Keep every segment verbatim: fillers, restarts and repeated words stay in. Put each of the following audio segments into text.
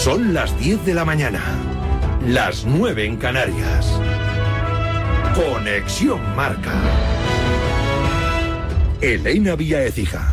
Son las diez de la mañana, las nueve en Canarias. Conexión Marca. Elena Vía Écija.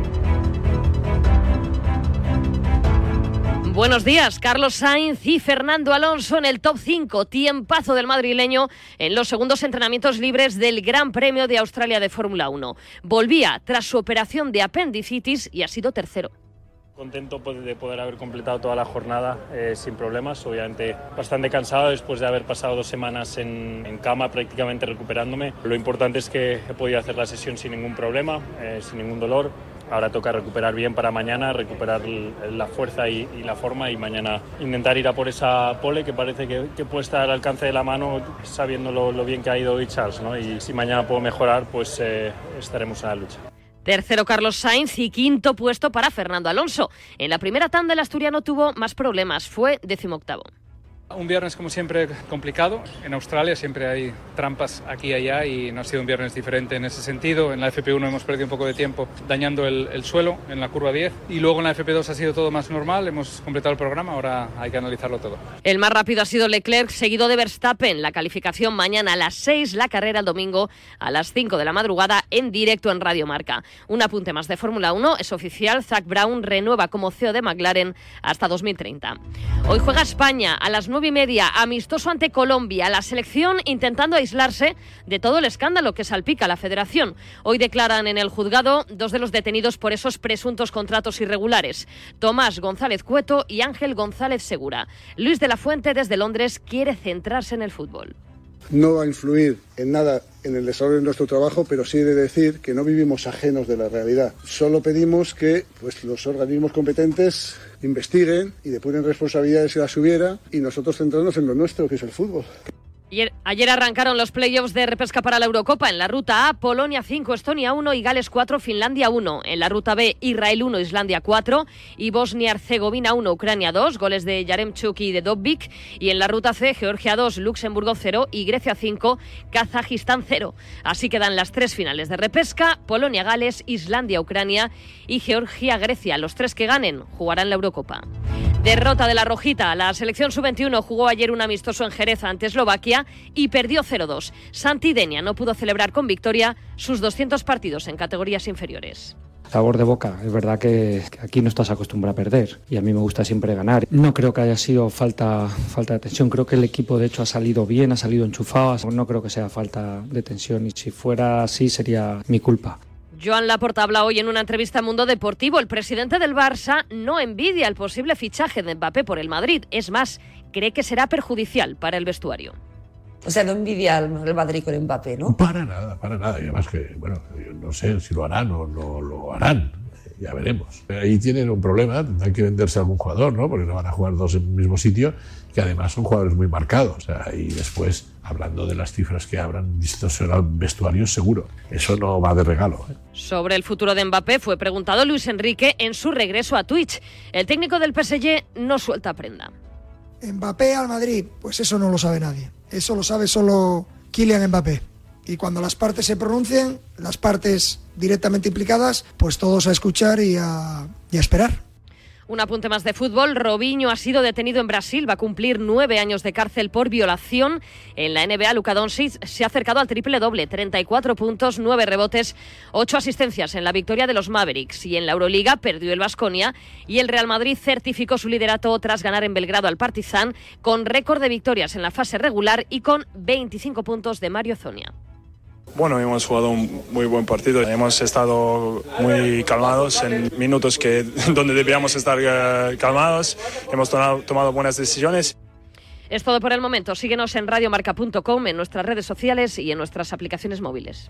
Buenos días, Carlos Sainz y Fernando Alonso en el top cinco, tiempazo del madrileño en los segundos entrenamientos libres del Gran Premio de Australia de Fórmula uno. Volvía tras su operación de apendicitis y ha sido tercero. Contento de poder haber completado toda la jornada eh, sin problemas, obviamente bastante cansado después de haber pasado dos semanas en, en cama prácticamente recuperándome. Lo importante es que he podido hacer la sesión sin ningún problema, eh, sin ningún dolor. Ahora toca recuperar bien para mañana, recuperar la fuerza y, y la forma y mañana intentar ir a por esa pole que parece que, que puede estar al alcance de la mano sabiendo lo, lo bien que ha ido hoy Charles, ¿no? Y si mañana puedo mejorar, pues eh, estaremos en la lucha. Tercero Carlos Sainz y quinto puesto para Fernando Alonso. En la primera tanda el asturiano tuvo más problemas, fue decimoctavo. Un viernes como siempre complicado, en Australia siempre hay trampas aquí y allá y no ha sido un viernes diferente en ese sentido. En la F P uno hemos perdido un poco de tiempo dañando el, el suelo en la curva diez y luego en la F P dos ha sido todo más normal, hemos completado el programa, ahora hay que analizarlo todo. El más rápido ha sido Leclerc, seguido de Verstappen. La calificación mañana a las seis, la carrera el domingo a las cinco de la madrugada en directo en Radio Marca. Un apunte más de Fórmula uno, es oficial, Zak Brown renueva como C E O de McLaren hasta dos mil treinta. Hoy juega España a las nueve y media, amistoso ante Colombia, la selección intentando aislarse de todo el escándalo que salpica a la federación. Hoy declaran en el juzgado dos de los detenidos por esos presuntos contratos irregulares, Tomás González Cueto y Ángel González Segura. Luis de la Fuente desde Londres quiere centrarse en el fútbol. No va a influir en nada en el desarrollo de nuestro trabajo, pero sí he de decir que no vivimos ajenos de la realidad. Solo pedimos que pues, los organismos competentes investiguen y depuren responsabilidades si las hubiera y nosotros centrarnos en lo nuestro, que es el fútbol. Ayer, ayer arrancaron los playoffs de repesca para la Eurocopa. En la ruta A, Polonia cinco, Estonia uno y Gales cuatro, Finlandia uno. En la ruta B, Israel uno, Islandia cuatro y Bosnia-Herzegovina uno, Ucrania dos, goles de Yaremchuk y de Dobbik. Y en la ruta C, Georgia dos, Luxemburgo cero y Grecia cinco, Kazajistán cero. Así quedan las tres finales de repesca: Polonia-Gales, Islandia-Ucrania y Georgia-Grecia. Los tres que ganen jugarán la Eurocopa. Derrota de la Rojita. La selección sub veintiuno jugó ayer un amistoso en Jerez ante Eslovaquia y perdió cero dos. Santi Denia no pudo celebrar con victoria sus doscientos partidos en categorías inferiores. Sabor de boca, es verdad que aquí no estás acostumbrado a perder y a mí me gusta siempre ganar. No creo que haya sido falta, falta de tensión, creo que el equipo de hecho ha salido bien, ha salido enchufado, no creo que sea falta de tensión y si fuera así sería mi culpa. Joan Laporta habla hoy en una entrevista a Mundo Deportivo. El presidente del Barça no envidia el posible fichaje de Mbappé por el Madrid. Es más, cree que será perjudicial para el vestuario. O sea, no envidia el Madrid con Mbappé, ¿no? Para nada, para nada. Y además que, bueno, yo no sé si lo harán o no lo harán. Ya veremos. Ahí tienen un problema, tendrán que venderse a algún jugador, ¿no? Porque no van a jugar dos en el mismo sitio, que además son jugadores muy marcados. O sea, y después, hablando de las cifras que habrán distorsionado vestuarios, seguro. Eso no va de regalo, ¿eh? Sobre el futuro de Mbappé fue preguntado Luis Enrique en su regreso a Twitch. El técnico del P S G no suelta prenda. Mbappé al Madrid, pues eso no lo sabe nadie. Eso lo sabe solo Kylian Mbappé. Y cuando las partes se pronuncien, las partes directamente implicadas, pues todos a escuchar y a, y a esperar. Un apunte más de fútbol. Robinho ha sido detenido en Brasil. Va a cumplir nueve años de cárcel por violación. En la N B A, Luka Doncic se ha acercado al triple doble. treinta y cuatro puntos, nueve rebotes, ocho asistencias en la victoria de los Mavericks. Y en la Euroliga perdió el Baskonia y el Real Madrid certificó su liderato tras ganar en Belgrado al Partizan con récord de victorias en la fase regular y con veinticinco puntos de Mario Zonia. Bueno, hemos jugado un muy buen partido. Hemos estado muy calmados en minutos que, donde debíamos estar uh, calmados. Hemos tomado, tomado buenas decisiones. Es todo por el momento. Síguenos en radiomarca punto com, en nuestras redes sociales y en nuestras aplicaciones móviles.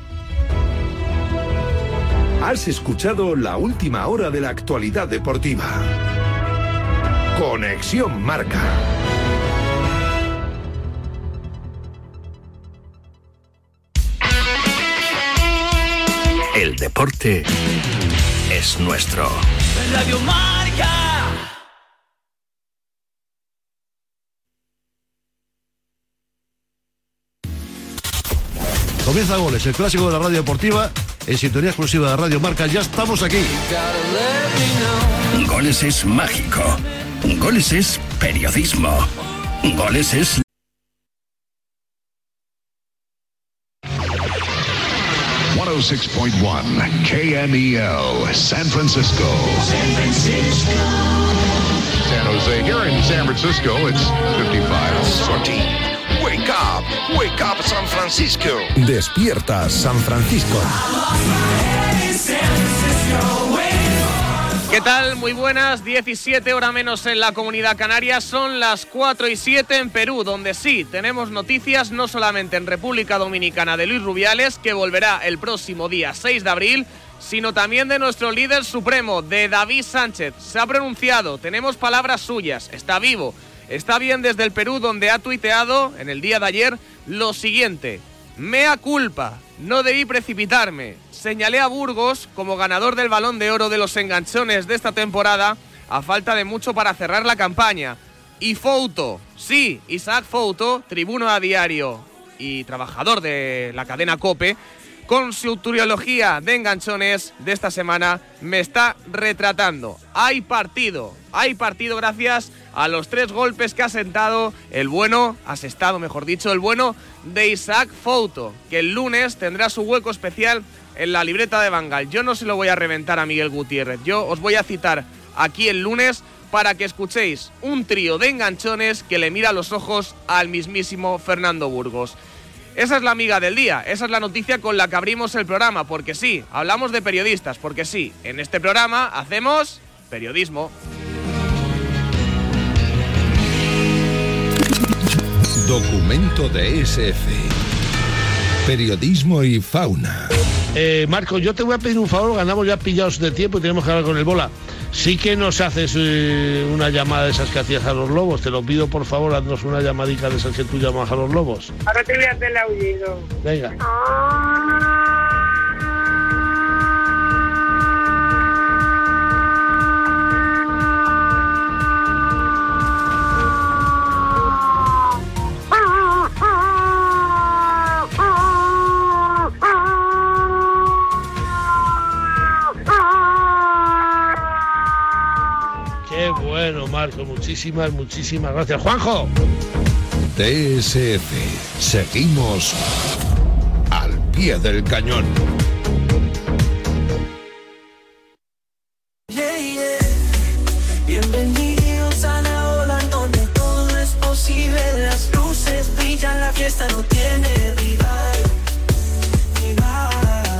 Has escuchado la última hora de la actualidad deportiva. Conexión Marca. El deporte es nuestro. Radio Marca. Comienza Goles, el clásico de la radio deportiva, en sintonía exclusiva de Radio Marca. Ya estamos aquí. Goles es mágico. Goles es periodismo. Goles es... ciento seis punto uno K M E L, San Francisco. San Francisco. San Jose. Here in San Francisco, it's fifty-five. Sorty. Wake up, wake up San Francisco. Despierta San Francisco. ¿Qué tal? Muy buenas, diecisiete horas menos en la Comunidad Canaria, son las cuatro y siete en Perú, donde sí, tenemos noticias no solamente en República Dominicana de Luis Rubiales, que volverá el próximo día seis de abril, sino también de nuestro líder supremo, de David Sánchez. Se ha pronunciado, tenemos palabras suyas, está vivo, está bien desde el Perú, donde ha tuiteado en el día de ayer lo siguiente: mea culpa, no debí precipitarme. Señalé a Burgos como ganador del Balón de Oro de los enganchones de esta temporada, a falta de mucho para cerrar la campaña. Y Fouto, sí, Isaac Fouto, tribuno a diario y trabajador de la cadena COPE, con su trilogía de enganchones de esta semana, me está retratando. Hay partido, hay partido gracias a los tres golpes que ha sentado el bueno, asestado mejor dicho, el bueno de Isaac Fouto, que el lunes tendrá su hueco especial en la libreta de Bangal. Yo no se lo voy a reventar a Miguel Gutiérrez, yo os voy a citar aquí el lunes para que escuchéis un trío de enganchones que le mira a los ojos al mismísimo Fernando Burgos. Esa es la amiga del día, esa es la noticia con la que abrimos el programa, porque sí, hablamos de periodistas, porque sí, en este programa hacemos periodismo. Documento de S F. Periodismo y fauna. Eh, Marco, yo te voy a pedir un favor, ganamos ya pillados de tiempo y tenemos que hablar con el Bola. Sí que nos haces eh, una llamada de esas que hacías a los lobos, te lo pido por favor, haznos una llamadita de esas que tú llamas a los lobos. Ahora te voy a hacer el aullido. Venga. Qué bueno, Marco, muchísimas, muchísimas gracias. ¡Juanjo! T S F. Seguimos al pie del cañón. Yeah, yeah. Bienvenidos a la ola donde todo es posible. Las luces brillan, la fiesta no tiene rival. Rival.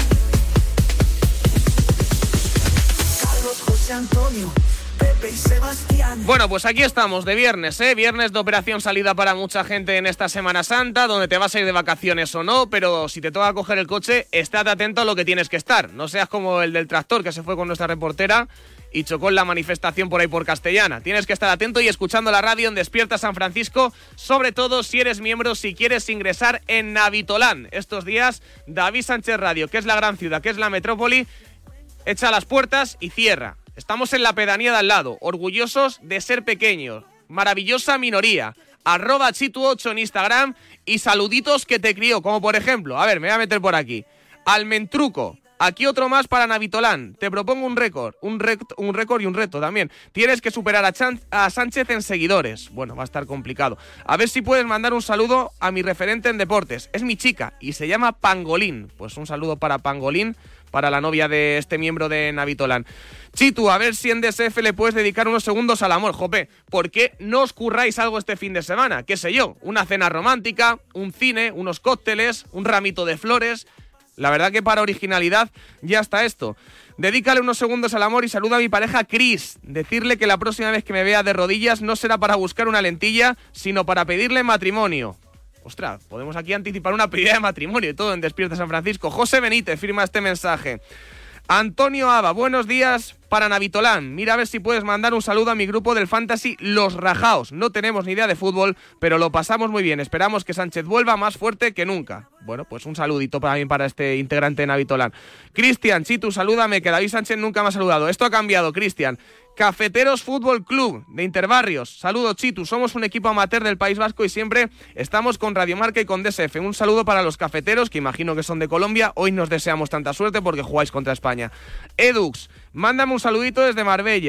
Carlos, José Antonio, Pepe y Sebastián. Bueno, pues aquí estamos de viernes, ¿eh? Viernes de operación salida para mucha gente en esta Semana Santa, donde te vas a ir de vacaciones o no, pero si te toca coger el coche, estate atento a lo que tienes que estar. No seas como el del tractor que se fue con nuestra reportera y chocó en la manifestación por ahí por Castellana. Tienes que estar atento y escuchando la radio en Despierta San Francisco, sobre todo si eres miembro, si quieres ingresar en Navitolán. Estos días, David Sánchez Radio, que es la gran ciudad, que es la metrópoli, echa las puertas y cierra. Estamos en la pedanía de al lado, orgullosos de ser pequeños. Maravillosa minoría. Arroba Chitu ocho en Instagram y saluditos que te crió, como por ejemplo, a ver, me voy a meter por aquí. Almentruco. Aquí otro más para Navitolán. Te propongo un récord, un, rec- un récord y un reto también. Tienes que superar a, Chan- a Sánchez en seguidores. Bueno, va a estar complicado. A ver si puedes mandar un saludo a mi referente en deportes. Es mi chica y se llama Pangolín. Pues un saludo para Pangolín, para la novia de este miembro de Navitolán. Chitu, a ver si en D S F le puedes dedicar unos segundos al amor, jope. ¿Por qué no os curráis algo este fin de semana? ¿Qué sé yo? Una cena romántica, un cine, unos cócteles, un ramito de flores. La verdad que para originalidad ya está esto. Dedícale unos segundos al amor y saluda a mi pareja Chris. Decirle que la próxima vez que me vea de rodillas no será para buscar una lentilla, sino para pedirle matrimonio. Ostras, podemos aquí anticipar una pedida de matrimonio y todo en Despierta San Francisco. José Benítez firma este mensaje. Antonio Aba, buenos días para Navitolán. Mira a ver si puedes mandar un saludo a mi grupo del Fantasy Los Rajaos. No tenemos ni idea de fútbol, pero lo pasamos muy bien. Esperamos que Sánchez vuelva más fuerte que nunca. Bueno, pues un saludito para mí, para este integrante de Navitolán. Cristian, Chitu, salúdame, que David Sánchez nunca me ha saludado. Esto ha cambiado, Cristian. Cafeteros Fútbol Club de Interbarrios. Saludo, Chitu, somos un equipo amateur del País Vasco y siempre estamos con Radio Marca y con D S F. Un saludo para los cafeteros, que imagino que son de Colombia. Hoy nos deseamos tanta suerte porque jugáis contra España. Edux, mándame un saludito desde Marbella.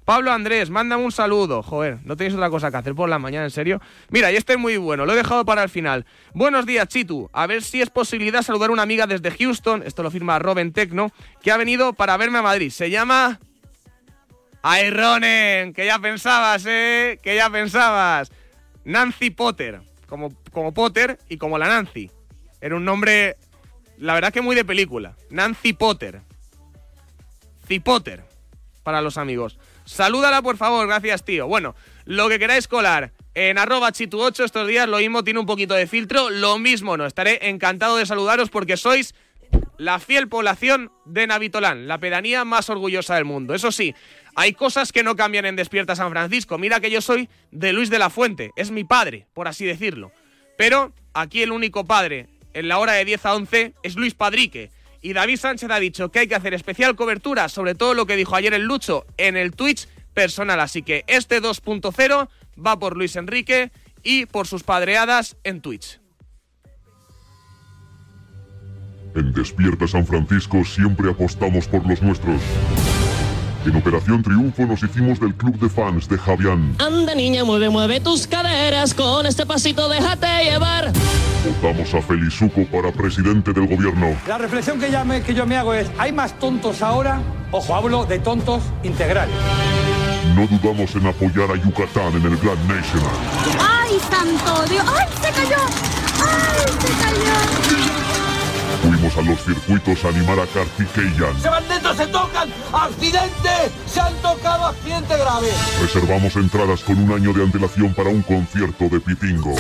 Pablo Andrés, mándame un saludo. Joder, no tenéis otra cosa que hacer por la mañana, en serio. Mira, y este es muy bueno, lo he dejado para el final. Buenos días, Chitu. A ver si es posibilidad saludar a una amiga desde Houston, esto lo firma Robin Tecno, que ha venido para verme a Madrid. Se llama... ¡Ay, Ronen! Que ya pensabas, ¿eh? Que ya pensabas. Nancy Potter, como, como Potter y como la Nancy. Era un nombre, la verdad que muy de película. Nancy Potter. Cipotter, para los amigos. Salúdala, por favor, gracias, tío. Bueno, lo que queráis colar en arroba chitu ocho estos días, lo mismo tiene un poquito de filtro, lo mismo no. Estaré encantado de saludaros porque sois la fiel población de Navitolán, la pedanía más orgullosa del mundo. Eso sí, hay cosas que no cambian en Despierta San Francisco. Mira que yo soy de Luis de la Fuente, es mi padre, por así decirlo. Pero aquí el único padre en la hora de diez a once es Luis Padrique. Y David Sánchez ha dicho que hay que hacer especial cobertura sobre todo lo que dijo ayer el Lucho en el Twitch personal. Así que este dos punto cero va por Luis Enrique y por sus padreadas en Twitch. En Despierta San Francisco siempre apostamos por los nuestros. En Operación Triunfo nos hicimos del club de fans de Javián. Anda niña, mueve, mueve tus caderas, con este pasito déjate llevar. Votamos a Felizuco para presidente del gobierno. La reflexión que, ya me, que yo me hago es, ¿hay más tontos ahora? Ojo, hablo de tontos integrales. No dudamos en apoyar a Yucatán en el Grand National. ¡Ay, santo Dios! ¡Ay, se cayó! ¡Ay, se cayó! Fuimos a los circuitos a animar a Karthikeyan. ¡Se van dentro, se tocan! ¡Accidente! ¡Se han tocado, accidente grave! Reservamos entradas con un año de antelación para un concierto de Pitingo.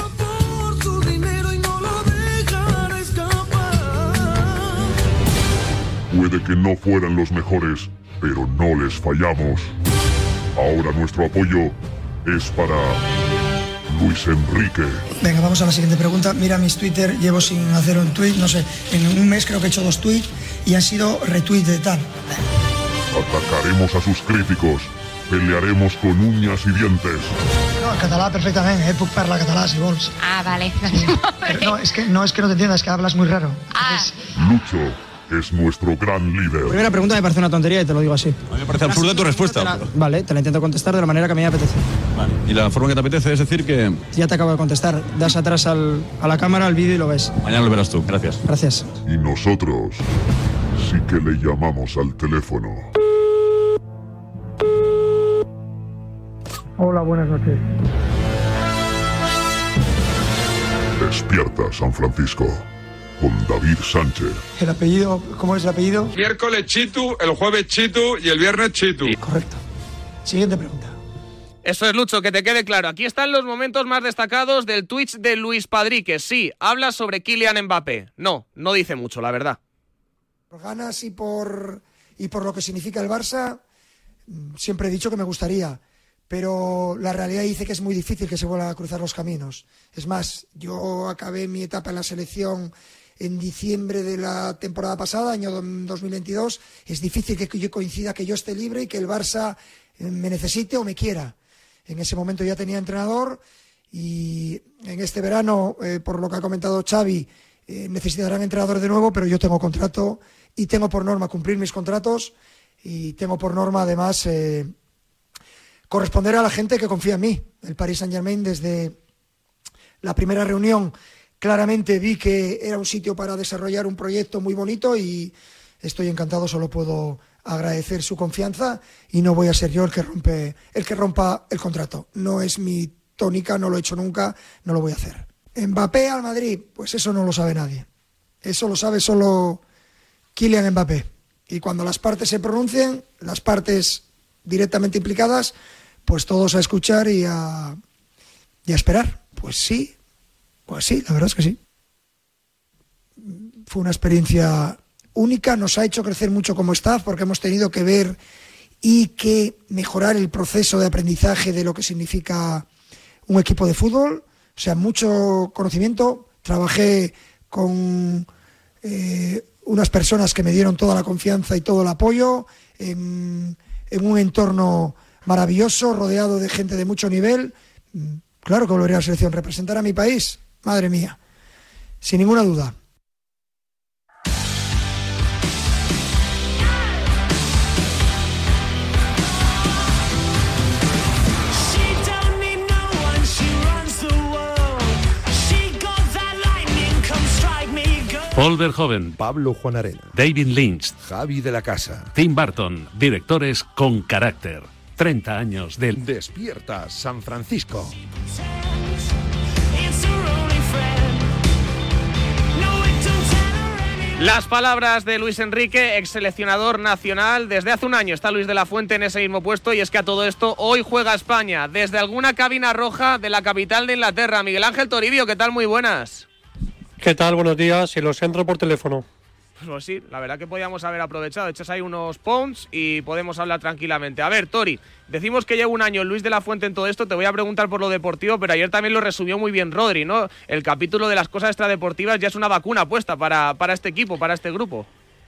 Puede que no fueran los mejores, pero no les fallamos. Ahora nuestro apoyo es para Luis Enrique. Venga, vamos a la siguiente pregunta. Mira mis Twitter, llevo sin hacer un tweet, no sé, en un mes creo que he hecho dos tweets y han sido retweets de tal. Atacaremos a sus críticos, pelearemos con uñas y dientes. No, en català perfectamente, eh, puc parlar català si vols. Ah, vale. Pero no, es que no es que no te entiendas, es que hablas muy raro. Entonces... Lucho es nuestro gran líder. Primera pregunta me parece una tontería y te lo digo así. A mí me parece absurda tu respuesta. Te la, vale, te la intento contestar de la manera que a mí me apetece. Vale. Y la forma que te apetece es decir que... Ya te acabo de contestar. Das atrás al, a la cámara, al vídeo y lo ves. Mañana lo verás tú. Gracias. Gracias. Y nosotros sí que le llamamos al teléfono. Hola, buenas noches. Despierta San Francisco con David Sánchez. ¿El apellido? ¿Cómo es el apellido? Miércoles Chitu, el jueves Chitu y el viernes Chitu. Correcto. Siguiente pregunta. Eso es, Lucho, que te quede claro. Aquí están los momentos más destacados del Twitch de Luis Padrique. Sí, habla sobre Kylian Mbappé. No, no dice mucho, la verdad. Por ganas y por, y por lo que significa el Barça, siempre he dicho que me gustaría. Pero la realidad dice que es muy difícil que se vuelvan a cruzar los caminos. Es más, yo acabé mi etapa en la selección en diciembre de la temporada pasada, año dos mil veintidós. Es difícil que yo coincida que yo esté libre y que el Barça me necesite o me quiera. En ese momento ya tenía entrenador y en este verano, eh, por lo que ha comentado Xavi, eh, necesitarán entrenador de nuevo, pero yo tengo contrato y tengo por norma cumplir mis contratos y tengo por norma además eh, corresponder a la gente que confía en mí. El Paris Saint-Germain, desde la primera reunión, claramente vi que era un sitio para desarrollar un proyecto muy bonito y estoy encantado, solo puedo agradecer su confianza y no voy a ser yo el que rompe, el que rompa el contrato. No es mi tónica, no lo he hecho nunca, no lo voy a hacer. Mbappé al Madrid, pues eso no lo sabe nadie. Eso lo sabe solo Kylian Mbappé. Y cuando las partes se pronuncien, las partes directamente implicadas, pues todos a escuchar y a, y a esperar. Pues sí, pues sí, la verdad es que sí. Fue una experiencia única, nos ha hecho crecer mucho como staff porque hemos tenido que ver y que mejorar el proceso de aprendizaje de lo que significa un equipo de fútbol. O sea, mucho conocimiento. Trabajé con eh, unas personas que me dieron toda la confianza y todo el apoyo en, en un entorno maravilloso, rodeado de gente de mucho nivel. Claro que volvería a la selección. Representar a mi país, madre mía, sin ninguna duda. Paul Verhoeven, Pablo Juan Arena, David Lynch, Javi de la Casa, Tim Burton, directores con carácter. treinta años del Despierta San Francisco. Las palabras de Luis Enrique, ex seleccionador nacional. Desde hace un año está Luis de la Fuente en ese mismo puesto, y es que a todo esto hoy juega España desde alguna cabina roja de la capital de Inglaterra. Miguel Ángel Toribio, ¿qué tal? Muy buenas. ¿Qué tal? Buenos días. Y los entro por teléfono. Pues sí, la verdad que podíamos haber aprovechado. Echas ahí unos pounds y podemos hablar tranquilamente. A ver, Tori, decimos que lleva un año Luis de la Fuente en todo esto. Te voy a preguntar por lo deportivo, pero ayer también lo resumió muy bien Rodri, ¿no? El capítulo de las cosas extradeportivas ya es una vacuna puesta para, para este equipo, para este grupo.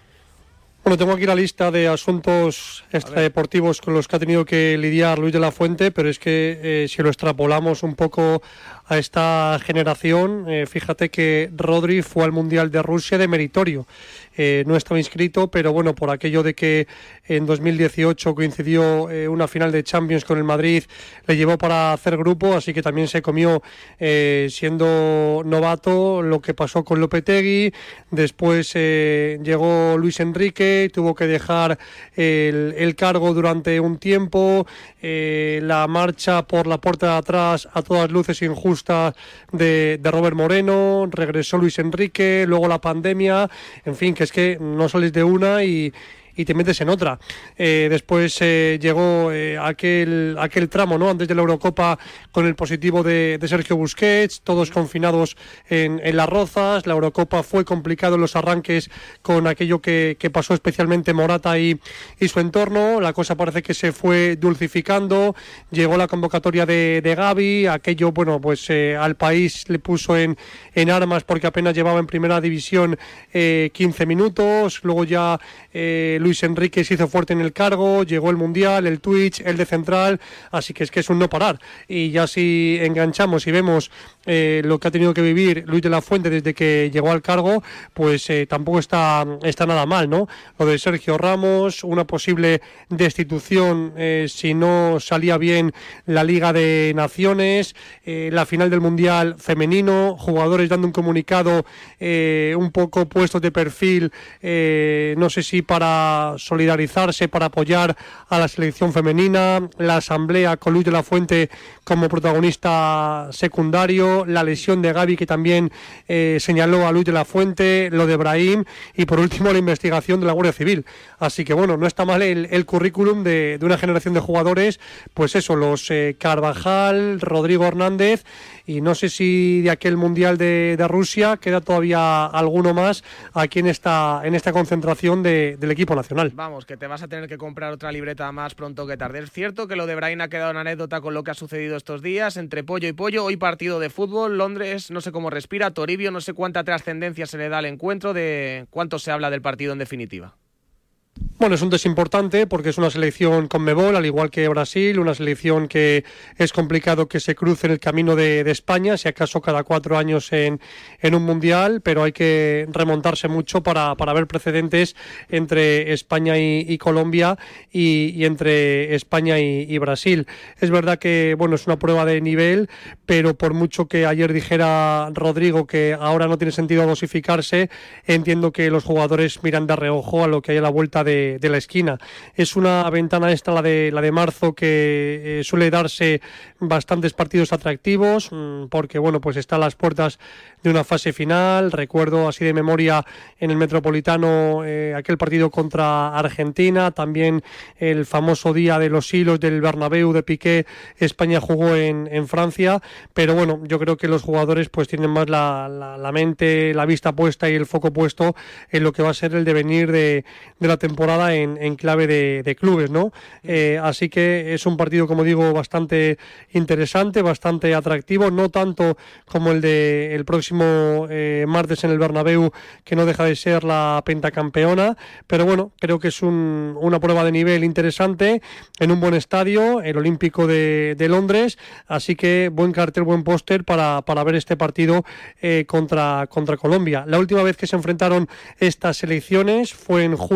Bueno, tengo aquí la lista de asuntos extradeportivos con los que ha tenido que lidiar Luis de la Fuente, pero es que eh, si lo extrapolamos un poco a esta generación, eh, fíjate que Rodri fue al Mundial de Rusia de meritorio. Eh, no estaba inscrito, pero bueno, por aquello de que en dos mil dieciocho coincidió eh, una final de Champions con el Madrid, le llevó para hacer grupo, así que también se comió, eh, siendo novato, lo que pasó con Lopetegui. Después eh, llegó Luis Enrique, tuvo que dejar el, el cargo durante un tiempo, eh, la marcha por la puerta de atrás a todas luces injusta de, de Robert Moreno, regresó Luis Enrique, luego la pandemia, en fin, que es que no sales de una y, y te metes en otra. Eh, después eh, llegó eh, aquel, aquel tramo, ¿no?, antes de la Eurocopa, con el positivo de, de Sergio Busquets, todos confinados en, en Las Rozas. La Eurocopa fue complicado en los arranques con aquello que, que pasó especialmente Morata y, y su entorno. La cosa parece que se fue dulcificando. Llegó la convocatoria de, de Gavi. Aquello, bueno, pues eh, al país le puso en, en armas porque apenas llevaba en primera división eh, quince minutos. Luego ya eh, Luis Enrique se hizo fuerte en el cargo, llegó el Mundial, el Twitch, el de Central, así que es que es un no parar. Y ya si enganchamos y vemos eh, lo que ha tenido que vivir Luis de la Fuente desde que llegó al cargo, pues eh, tampoco está, está nada mal, ¿no? Lo de Sergio Ramos, una posible destitución eh, si no salía bien la Liga de Naciones, eh, la final del Mundial femenino, jugadores dando un comunicado eh, un poco puestos de perfil, eh, no sé si para solidarizarse, para apoyar a la selección femenina, la asamblea con Luis de la Fuente como protagonista secundario, la lesión de Gavi que también eh, señaló a Luis de la Fuente, lo de Brahim y por último la investigación de la Guardia Civil. Así que bueno, no está mal el, el currículum de, de una generación de jugadores, pues eso, los eh, Carvajal, Rodrigo Hernández, y no sé si de aquel Mundial de, de Rusia queda todavía alguno más aquí en esta, en esta concentración de, del equipo nacional. Vamos, que te vas a tener que comprar otra libreta más pronto que tarde. Es cierto que lo de Brahim ha quedado en anécdota con lo que ha sucedido estos días, entre pollo y pollo. Hoy partido de fútbol, Londres, no sé cómo respira, Toribio, no sé cuánta trascendencia se le da al encuentro, de cuánto se habla del partido en definitiva. Bueno, es un test importante porque es una selección Conmebol, al igual que Brasil, una selección que es complicado que se cruce en el camino de, de España, si acaso cada cuatro años en, en un mundial, pero hay que remontarse mucho para, para ver precedentes entre España y, y Colombia y, y entre España y, y Brasil. Es verdad que, bueno, es una prueba de nivel, pero por mucho que ayer dijera Rodrigo que ahora no tiene sentido dosificarse, entiendo que los jugadores miran de reojo a lo que hay a la vuelta de De, de la esquina. Es una ventana esta, la de la de marzo, que eh, suele darse bastantes partidos atractivos, mmm, porque bueno, pues está a las puertas de una fase final. Recuerdo así de memoria en el Metropolitano eh, aquel partido contra Argentina, también el famoso día de los hilos del Bernabéu de Piqué. España jugó en, en Francia, pero bueno, yo creo que los jugadores pues tienen más la, la, la mente, la vista puesta y el foco puesto en lo que va a ser el devenir de, de la temporada En, en clave de, de clubes, ¿no? Eh, así que es un partido, como digo, bastante interesante, bastante atractivo, no tanto como el de el próximo eh, martes en el Bernabéu, que no deja de ser la pentacampeona, pero bueno, creo que es un, una prueba de nivel interesante en un buen estadio, el Olímpico de, de Londres, así que buen cartel, buen póster para, para ver este partido eh, contra, contra Colombia. La última vez que se enfrentaron estas selecciones fue en junio de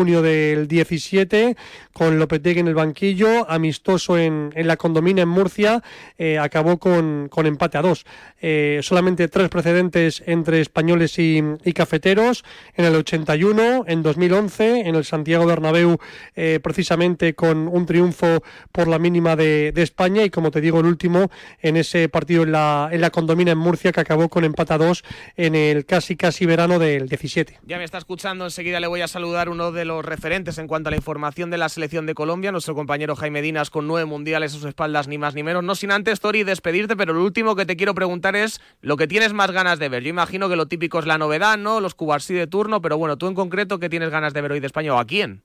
del diecisiete, con Lopetegui en el banquillo, amistoso en, en la Condomina en Murcia, eh, acabó con, con empate a dos. Eh, solamente tres precedentes entre españoles y, y cafeteros, en el ochenta y uno, en dos mil once, en el Santiago Bernabéu, eh, precisamente con un triunfo por la mínima de, de España, y como te digo, el último en ese partido en la, en la Condomina en Murcia, que acabó con empate a dos en el casi casi verano del diecisiete. Ya me está escuchando, enseguida le voy a saludar uno de los referentes en cuanto a la información de la selección de Colombia, nuestro compañero Jaime Dinas, con nueve mundiales a sus espaldas, ni más ni menos. No sin antes, Tori, despedirte, pero lo último que te quiero preguntar es lo que tienes más ganas de ver. Yo imagino que lo típico es la novedad, ¿no? Los Cubarsí de turno, pero bueno, tú en concreto, ¿qué tienes ganas de ver hoy de España o a quién?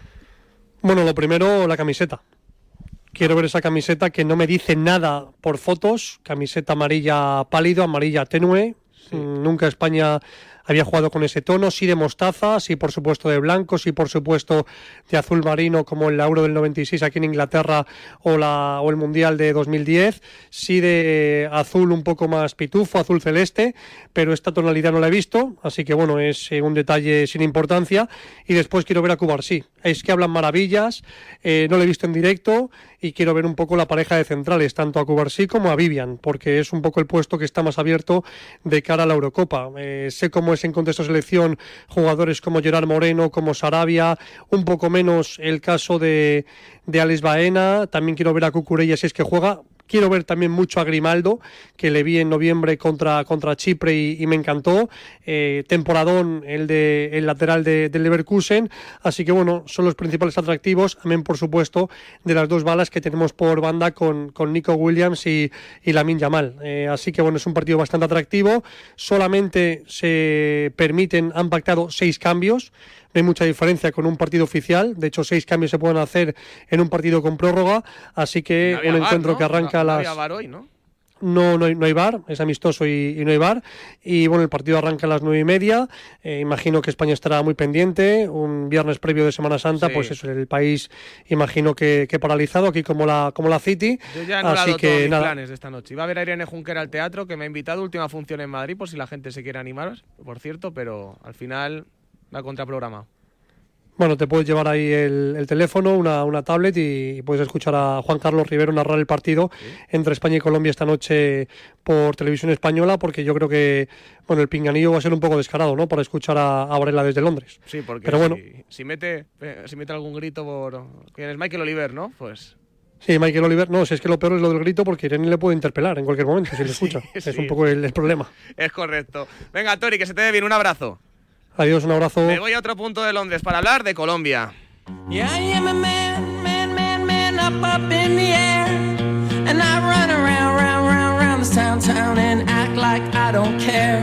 Bueno, lo primero, la camiseta. Quiero ver esa camiseta que no me dice nada por fotos, camiseta amarilla pálido, amarilla tenue. Sí. Nunca España había jugado con ese tono, sí de mostaza, sí por supuesto de blanco, sí por supuesto de azul marino como el Euro del noventa y seis aquí en Inglaterra o, la, o el Mundial de dos mil diez, sí de azul un poco más pitufo, azul celeste, pero esta tonalidad no la he visto, así que bueno, es un detalle sin importancia. Y después quiero ver a Cubarsí, es que hablan maravillas, eh, no lo he visto en directo, y quiero ver un poco la pareja de centrales, tanto a Cubarsí como a Vivian, porque es un poco el puesto que está más abierto de cara a la Eurocopa. Eh, sé cómo es en contexto de selección jugadores como Gerard Moreno, como Sarabia, un poco menos el caso de, de Alex Baena. También quiero ver a Cucurella si es que juega. Quiero ver también mucho a Grimaldo, que le vi en noviembre contra, contra Chipre y, y me encantó. Eh, temporadón el, de, el lateral de, del Leverkusen. Así que bueno, son los principales atractivos. También, por supuesto, de las dos balas que tenemos por banda con, con Nico Williams y, y Lamine Yamal. Eh, así que bueno, es un partido bastante atractivo. Solamente se permiten, han pactado seis cambios. No hay mucha diferencia con un partido oficial. De hecho, seis cambios se pueden hacer en un partido con prórroga. Así que no un encuentro bar, ¿no? que arranca no, a no las... había bar hoy, ¿no? No, no hay, no hay bar, es amistoso y, y no hay bar. Y bueno, el partido arranca a las nueve y media. Eh, imagino que España estará muy pendiente. Un viernes previo de Semana Santa, sí. Pues eso, el país imagino que, que paralizado, aquí como la como la City. Yo ya he anulado todos mis nada. planes de esta noche. Iba a ver a Irene Junquera al teatro, que me ha invitado, última función en Madrid, por si la gente se quiere animar, por cierto, pero al final la contraprograma. Bueno, te puedes llevar ahí el, el teléfono, una, una tablet y puedes escuchar a Juan Carlos Rivero narrar el partido ¿sí? entre España y Colombia esta noche por Televisión Española, porque yo creo que bueno, el pinganillo va a ser un poco descarado, ¿no? Para escuchar a, a Varela desde Londres. Sí, porque Pero bueno, si, si, mete, si mete algún grito por... ¿Quién es? Michael Oliver, ¿no? Pues... Sí, Michael Oliver. No, si es que lo peor es lo del grito, porque Irene le puede interpelar en cualquier momento si le escucha. Sí, es sí. un poco el, el problema. Es correcto. Venga, Tori, que se te dé bien. Un abrazo. Adiós, un abrazo. Me voy a otro punto de Londres para hablar de Colombia. Yeah, I am a man, man, man, man, up, up in the air. And I run around, round, round, round this town, town and act like I don't care.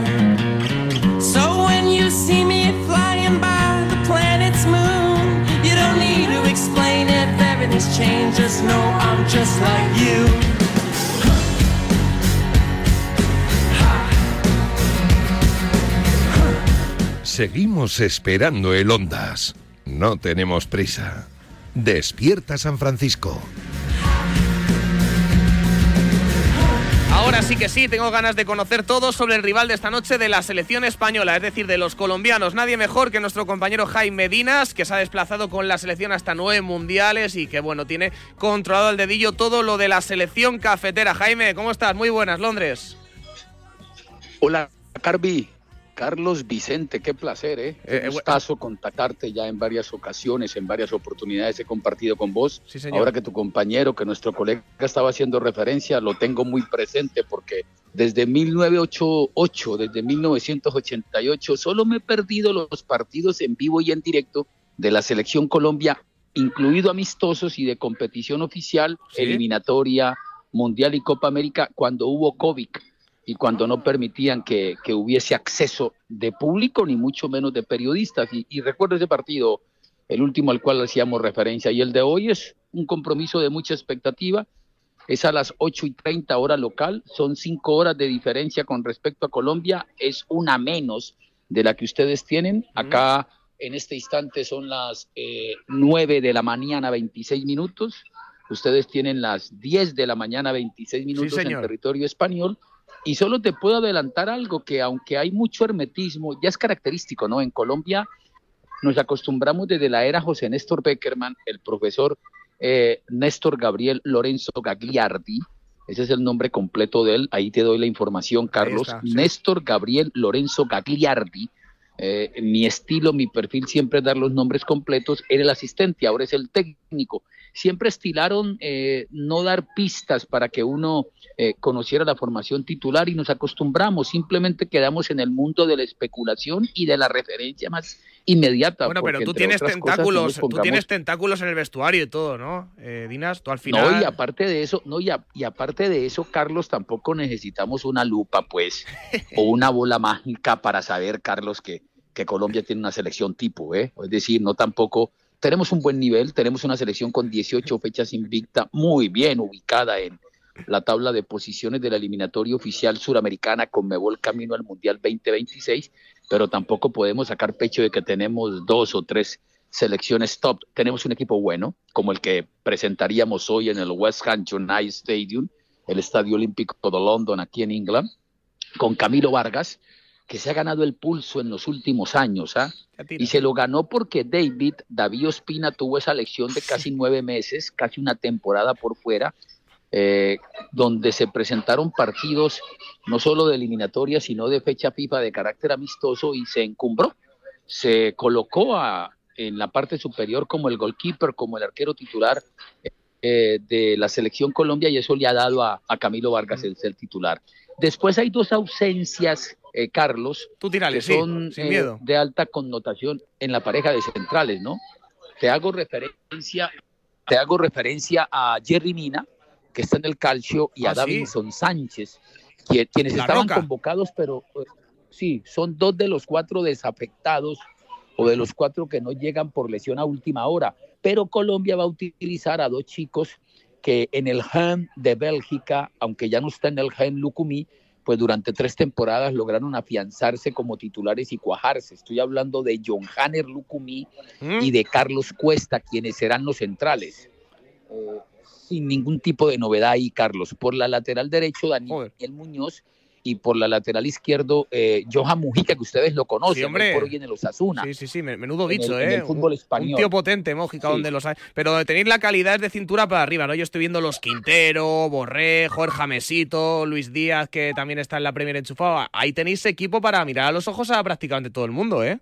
So when you see me flying by the planet's moon, you don't need to explain it, everything's changed, just know I'm just like you. Seguimos esperando el Ondas. No tenemos prisa. Despierta San Francisco. Ahora sí que sí, tengo ganas de conocer todo sobre el rival de esta noche de la selección española, es decir, de los colombianos. Nadie mejor que nuestro compañero Jaime Dinas, que se ha desplazado con la selección hasta nueve mundiales y que, bueno, tiene controlado al dedillo todo lo de la selección cafetera. Jaime, ¿cómo estás? Muy buenas, Londres. Hola, Carvi. Carlos Vicente, qué placer, ¿eh? Qué eh, gustazo eh, contactarte ya en varias ocasiones, en varias oportunidades he compartido con vos. Sí, señor. Ahora que tu compañero, que nuestro colega estaba haciendo referencia, lo tengo muy presente porque desde mil novecientos ochenta y ocho, desde mil novecientos ochenta y ocho, solo me he perdido los partidos en vivo y en directo de la Selección Colombia, incluido amistosos y de competición oficial, ¿sí? Eliminatoria, Mundial y Copa América, cuando hubo COVID. Y cuando no permitían que, que hubiese acceso de público, ni mucho menos de periodistas. Y, y recuerdo ese partido, el último al cual hacíamos referencia. Y el de hoy es un compromiso de mucha expectativa. Es a las ocho y treinta hora local. Son cinco horas de diferencia con respecto a Colombia. Es una menos de la que ustedes tienen. Acá, en este instante, son las eh, nueve de la mañana, veintiséis minutos. Ustedes tienen las diez de la mañana, veintiséis minutos sí, en territorio español. Y solo te puedo adelantar algo, que aunque hay mucho hermetismo, ya es característico, ¿no? En Colombia nos acostumbramos desde la era José Néstor Beckerman, el profesor eh, Néstor Gabriel Lorenzo Gagliardi, ese es el nombre completo de él, ahí te doy la información, Carlos, está, sí. Néstor Gabriel Lorenzo Gagliardi, eh, mi estilo, mi perfil siempre es dar los nombres completos, era el asistente, ahora es el técnico. Siempre estilaron eh, no dar pistas para que uno eh, conociera la formación titular y nos acostumbramos, simplemente quedamos en el mundo de la especulación y de la referencia más inmediata. Bueno, pero tú tienes tentáculos, cosas, pongamos... tú tienes tentáculos en el vestuario y todo, ¿no? Eh, Dinas, tú al final... No, y aparte de eso, no, y, a, y aparte de eso, Carlos, tampoco necesitamos una lupa, pues, o una bola mágica para saber, Carlos, que, que Colombia tiene una selección tipo, ¿eh? Es decir, no tampoco... Tenemos un buen nivel, tenemos una selección con dieciocho fechas invicta, muy bien ubicada en la tabla de posiciones de la eliminatoria oficial suramericana, Conmebol camino al Mundial veinte veintiséis, pero tampoco podemos sacar pecho de que tenemos dos o tres selecciones top. Tenemos un equipo bueno, como el que presentaríamos hoy en el West Ham United Stadium, el Estadio Olímpico de London, aquí en Inglaterra, con Camilo Vargas, que se ha ganado el pulso en los últimos años, ¿ah? ¿eh? Y se lo ganó porque David, David Ospina tuvo esa lección de casi nueve meses, casi una temporada por fuera, eh, donde se presentaron partidos no solo de eliminatoria, sino de fecha FIFA de carácter amistoso y se encumbró, se colocó a, en la parte superior como el goalkeeper, como el arquero titular eh, de la selección Colombia y eso le ha dado a, a Camilo Vargas el ser titular. Después hay dos ausencias, eh, Carlos, Tú tírale, que son sí, sin miedo. Eh, de alta connotación en la pareja de centrales, ¿no? Te hago referencia, te hago referencia a Jerry Mina, que está en el Calcio, y ah, a Davinson ¿sí? Sánchez, que, quienes La estaban Roca. convocados, pero eh, sí, son dos de los cuatro desafectados o de los cuatro que no llegan por lesión a última hora. Pero Colombia va a utilizar a dos chicos que en el Genk de Bélgica, aunque ya no está en el Genk Lucumí, pues durante tres temporadas lograron afianzarse como titulares y cuajarse. Estoy hablando de John Hanner Lucumí ¿Mm? y de Carlos Cuesta, quienes serán los centrales. Eh, sin ningún tipo de novedad ahí, Carlos. Por la lateral derecho, Daniel Joder. Muñoz, y por la lateral izquierdo, eh, Johan Mujica, que ustedes lo conocen, sí, hombre. por hoy en el Osasuna. Sí, sí, sí, menudo bicho, en el, ¿eh? En el fútbol español. Un tío potente, Mujica, sí. donde los hay. Pero tenéis la calidad de cintura para arriba, ¿no? Yo estoy viendo los Quintero, Borré, Jorge Jamesito, Luis Díaz, que también está en la Premier enchufado. Ahí tenéis equipo para mirar a los ojos a prácticamente todo el mundo, ¿eh?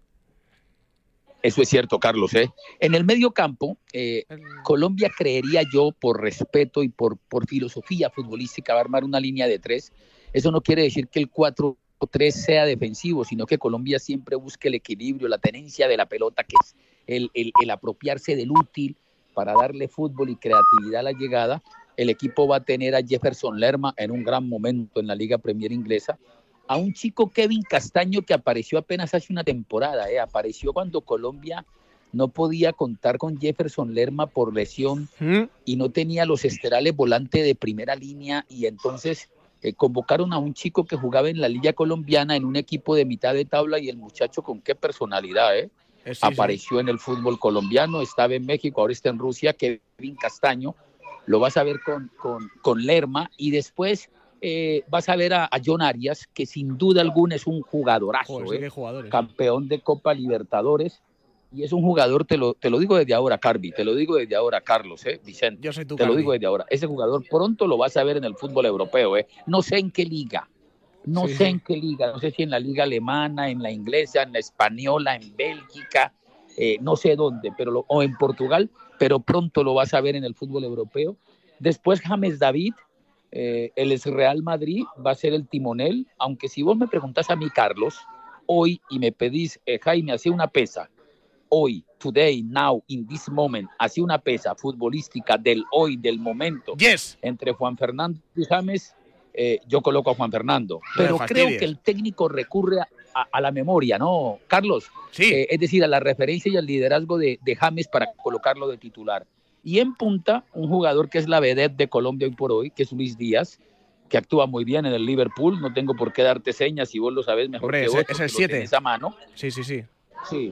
Eso es cierto, Carlos, ¿eh? En el medio campo, eh, Colombia, creería yo, por respeto y por, por filosofía futbolística, va a armar una línea de tres. Eso no quiere decir que el cuatro tres sea defensivo, sino que Colombia siempre busque el equilibrio, la tenencia de la pelota, que es el, el, el apropiarse del útil para darle fútbol y creatividad a la llegada. El equipo va a tener a Jefferson Lerma en un gran momento en la Liga Premier inglesa, a un chico Kevin Castaño que apareció apenas hace una temporada, ¿eh? Apareció cuando Colombia no podía contar con Jefferson Lerma por lesión ¿Mm? y no tenía los esterales volante de primera línea, y entonces eh, convocaron a un chico que jugaba en la Liga Colombiana en un equipo de mitad de tabla, y el muchacho con qué personalidad, ¿eh? Sí, apareció sí. en el fútbol colombiano, estaba en México, ahora está en Rusia. Kevin Castaño, lo vas a ver con, con, con Lerma, y después Eh, vas a ver a, a John Arias, que sin duda alguna es un jugadorazo, Joder, eh, jugadores, campeón ¿eh? de Copa Libertadores, y es un jugador, te lo, te lo digo desde ahora, Carvi, te lo digo desde ahora, Carlos, eh, Vicente, Yo soy tu te Carvi. lo digo desde ahora, ese jugador pronto lo vas a ver en el fútbol europeo, eh. no sé en qué liga, no sí, sé sí. en qué liga, no sé si en la liga alemana, en la inglesa, en la española, en Bélgica, eh, no sé dónde, pero lo, o en Portugal, pero pronto lo vas a ver en el fútbol europeo. Después James David, Eh, el Real Madrid va a ser el timonel, aunque si vos me preguntás a mí, Carlos, hoy, y me pedís, eh, Jaime, hacía una pesa, hoy, today, now, in this moment, hacía una pesa futbolística del hoy, del momento, yes. entre Juan Fernando y James, eh, yo coloco a Juan Fernando, pero no creo que el técnico recurre a, a, a la memoria, ¿no, Carlos? Sí. Eh, es decir, a la referencia y al liderazgo de, de James para colocarlo de titular. Y en punta, un jugador que es la vedette de Colombia hoy por hoy, que es Luis Díaz, que actúa muy bien en el Liverpool. No tengo por qué darte señas, si vos lo sabés mejor Hombre, que ese, vos. Es el siete. Lo tenés a mano. Sí, sí, sí. Sí.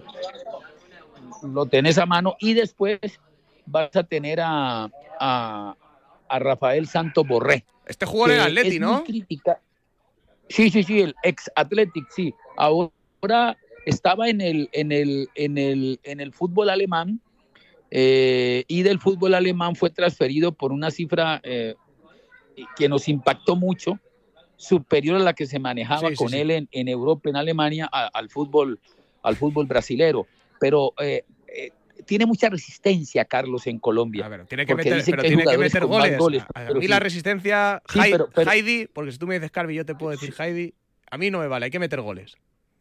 Lo tenés a mano. Y después vas a tener a, a, a Rafael Santos Borré. Este jugó en el Atleti, ¿no? Crítica. Sí, sí, sí, el ex Athletic, sí. Ahora estaba en el, en el, en el, en el fútbol alemán eh, y del fútbol alemán fue transferido por una cifra eh, que nos impactó mucho, superior a la que se manejaba sí, con sí, él sí. En, en Europa, en Alemania, a, al fútbol, al fútbol brasilero. Pero eh, eh, tiene mucha resistencia, Carlos, en Colombia. A ver, tiene que meter, pero que tiene que meter goles. goles. A, a mí sí. la resistencia, sí, Heidi, pero, pero, Heidi, porque si tú me dices Carvi, yo te puedo decir Heidi, a mí no me vale, hay que meter goles.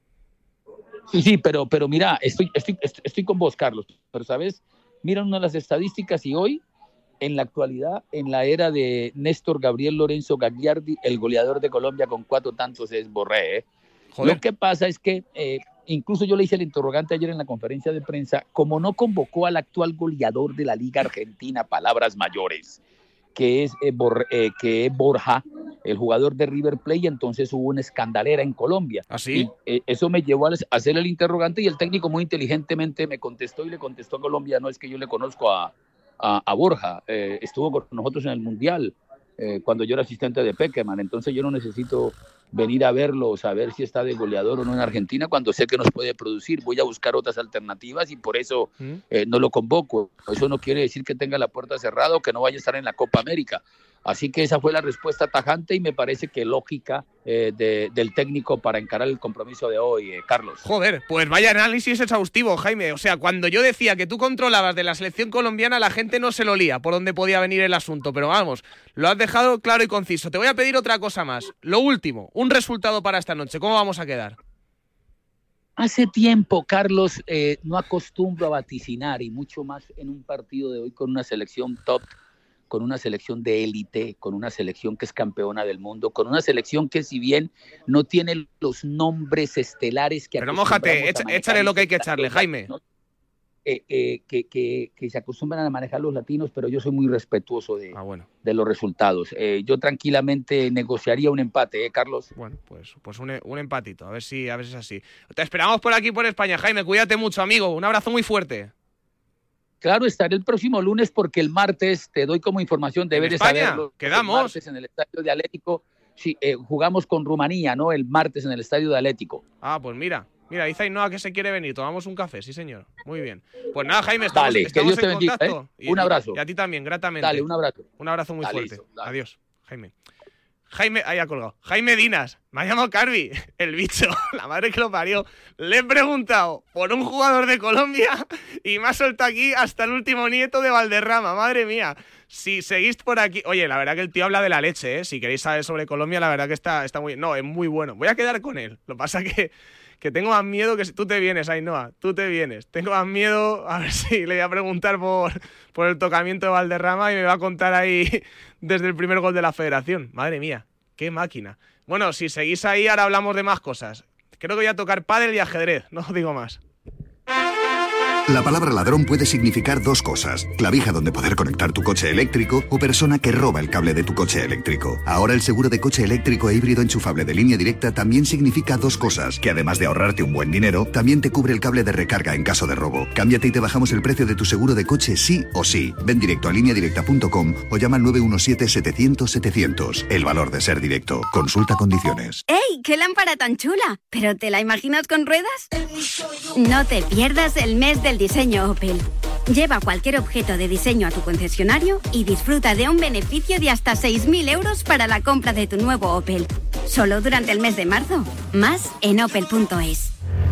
Sí, sí, pero, pero mira, estoy, estoy, estoy con vos, Carlos, pero ¿sabes? Mira una de las estadísticas y hoy, en la actualidad, en la era de Néstor Gabriel Lorenzo Gagliardi, el goleador de Colombia con cuatro tantos es Borré. ¿eh? Lo que pasa es que, eh, incluso yo le hice el interrogante ayer en la conferencia de prensa, como no convocó al actual goleador de la Liga Argentina, palabras mayores, que es, eh, Bor, eh, que es Borja, el jugador de River Plate, entonces hubo una escandalera en Colombia. ¿Ah, sí? Y, eh, eso me llevó a hacer el interrogante y el técnico muy inteligentemente me contestó y le contestó a Colombia, no es que yo le conozco a, a, a Borja, eh, estuvo con nosotros en el Mundial eh, cuando yo era asistente de Pekeman, entonces yo no necesito venir a verlo o saber si está de goleador o no en Argentina cuando sé que nos puede producir. Voy a buscar otras alternativas y por eso eh, no lo convoco. Eso no quiere decir que tenga la puerta cerrada o que no vaya a estar en la Copa América. Así que esa fue la respuesta tajante y me parece que lógica eh, de, del técnico para encarar el compromiso de hoy, eh, Carlos. Joder, pues vaya análisis exhaustivo, Jaime. O sea, cuando yo decía que tú controlabas de la selección colombiana, la gente no se lo lía por dónde podía venir el asunto. Pero vamos, lo has dejado claro y conciso. Te voy a pedir otra cosa más. Lo último, un resultado para esta noche. ¿Cómo vamos a quedar? Hace tiempo, Carlos, eh, no acostumbro a vaticinar y mucho más en un partido de hoy con una selección top, con una selección de élite, con una selección que es campeona del mundo, con una selección que si bien no tiene los nombres estelares que... Pero mójate, echa, échale lo que hay que echarle, Jaime. ¿no? Eh, eh, que, que, que se acostumbran a manejar los latinos, pero yo soy muy respetuoso de, ah, bueno. de los resultados. Eh, yo tranquilamente negociaría un empate, ¿eh, Carlos? Bueno, pues, pues un, un empatito, a ver si, a ver si es así. Te esperamos por aquí, por España, Jaime, cuídate mucho, amigo. Un abrazo muy fuerte. Claro, estaré el próximo lunes porque el martes, te doy como información, debes de saberlo. Quedamos. El martes en el Estadio de Atlético, sí, eh, jugamos con Rumanía, ¿no? El martes en el Estadio de Atlético. Ah, pues mira, mira, dice Ainhoa que se quiere venir, tomamos un café, sí señor. Muy bien. Pues nada, Jaime, estamos, dale, estamos que Dios en te contacto. bendiga, ¿eh? Un abrazo. Y a ti también, gratamente. Dale, un abrazo. Un abrazo muy dale, fuerte. Listo, dale. Adiós, Jaime. Jaime, ahí ha colgado. Jaime Dinas, me ha llamado Carvi, el bicho, la madre que lo parió. Le he preguntado por un jugador de Colombia y me ha soltado aquí hasta el último nieto de Valderrama, madre mía. Si seguís por aquí... Oye, la verdad que el tío habla de la leche, ¿eh? Si queréis saber sobre Colombia, la verdad que está, está muy... No, es muy bueno. Voy a quedar con él. Lo que pasa que, que tengo más miedo que... Si... Tú te vienes, Ainhoa, tú te vienes. Tengo más miedo... A ver si le voy a preguntar por, por el tocamiento de Valderrama y me va a contar ahí desde el primer gol de la Federación. Madre mía, qué máquina. Bueno, si seguís ahí, ahora hablamos de más cosas. Creo que voy a tocar pádel y ajedrez, no digo más. La palabra ladrón puede significar dos cosas: clavija donde poder conectar tu coche eléctrico o persona que roba el cable de tu coche eléctrico. Ahora el seguro de coche eléctrico e híbrido enchufable de Línea Directa también significa dos cosas, que además de ahorrarte un buen dinero, también te cubre el cable de recarga en caso de robo. Cámbiate y te bajamos el precio de tu seguro de coche sí o sí. Ven directo a línea directa punto com o llama al nueve uno siete, setecientos, setecientos. El valor de ser directo. Consulta condiciones. ¡Ey! ¡Qué lámpara tan chula! ¿Pero te la imaginas con ruedas? No te pierdas el mes del diseño Opel. Lleva cualquier objeto de diseño a tu concesionario y disfruta de un beneficio de hasta seis mil euros para la compra de tu nuevo Opel. Solo durante el mes de marzo. Más en opel punto es.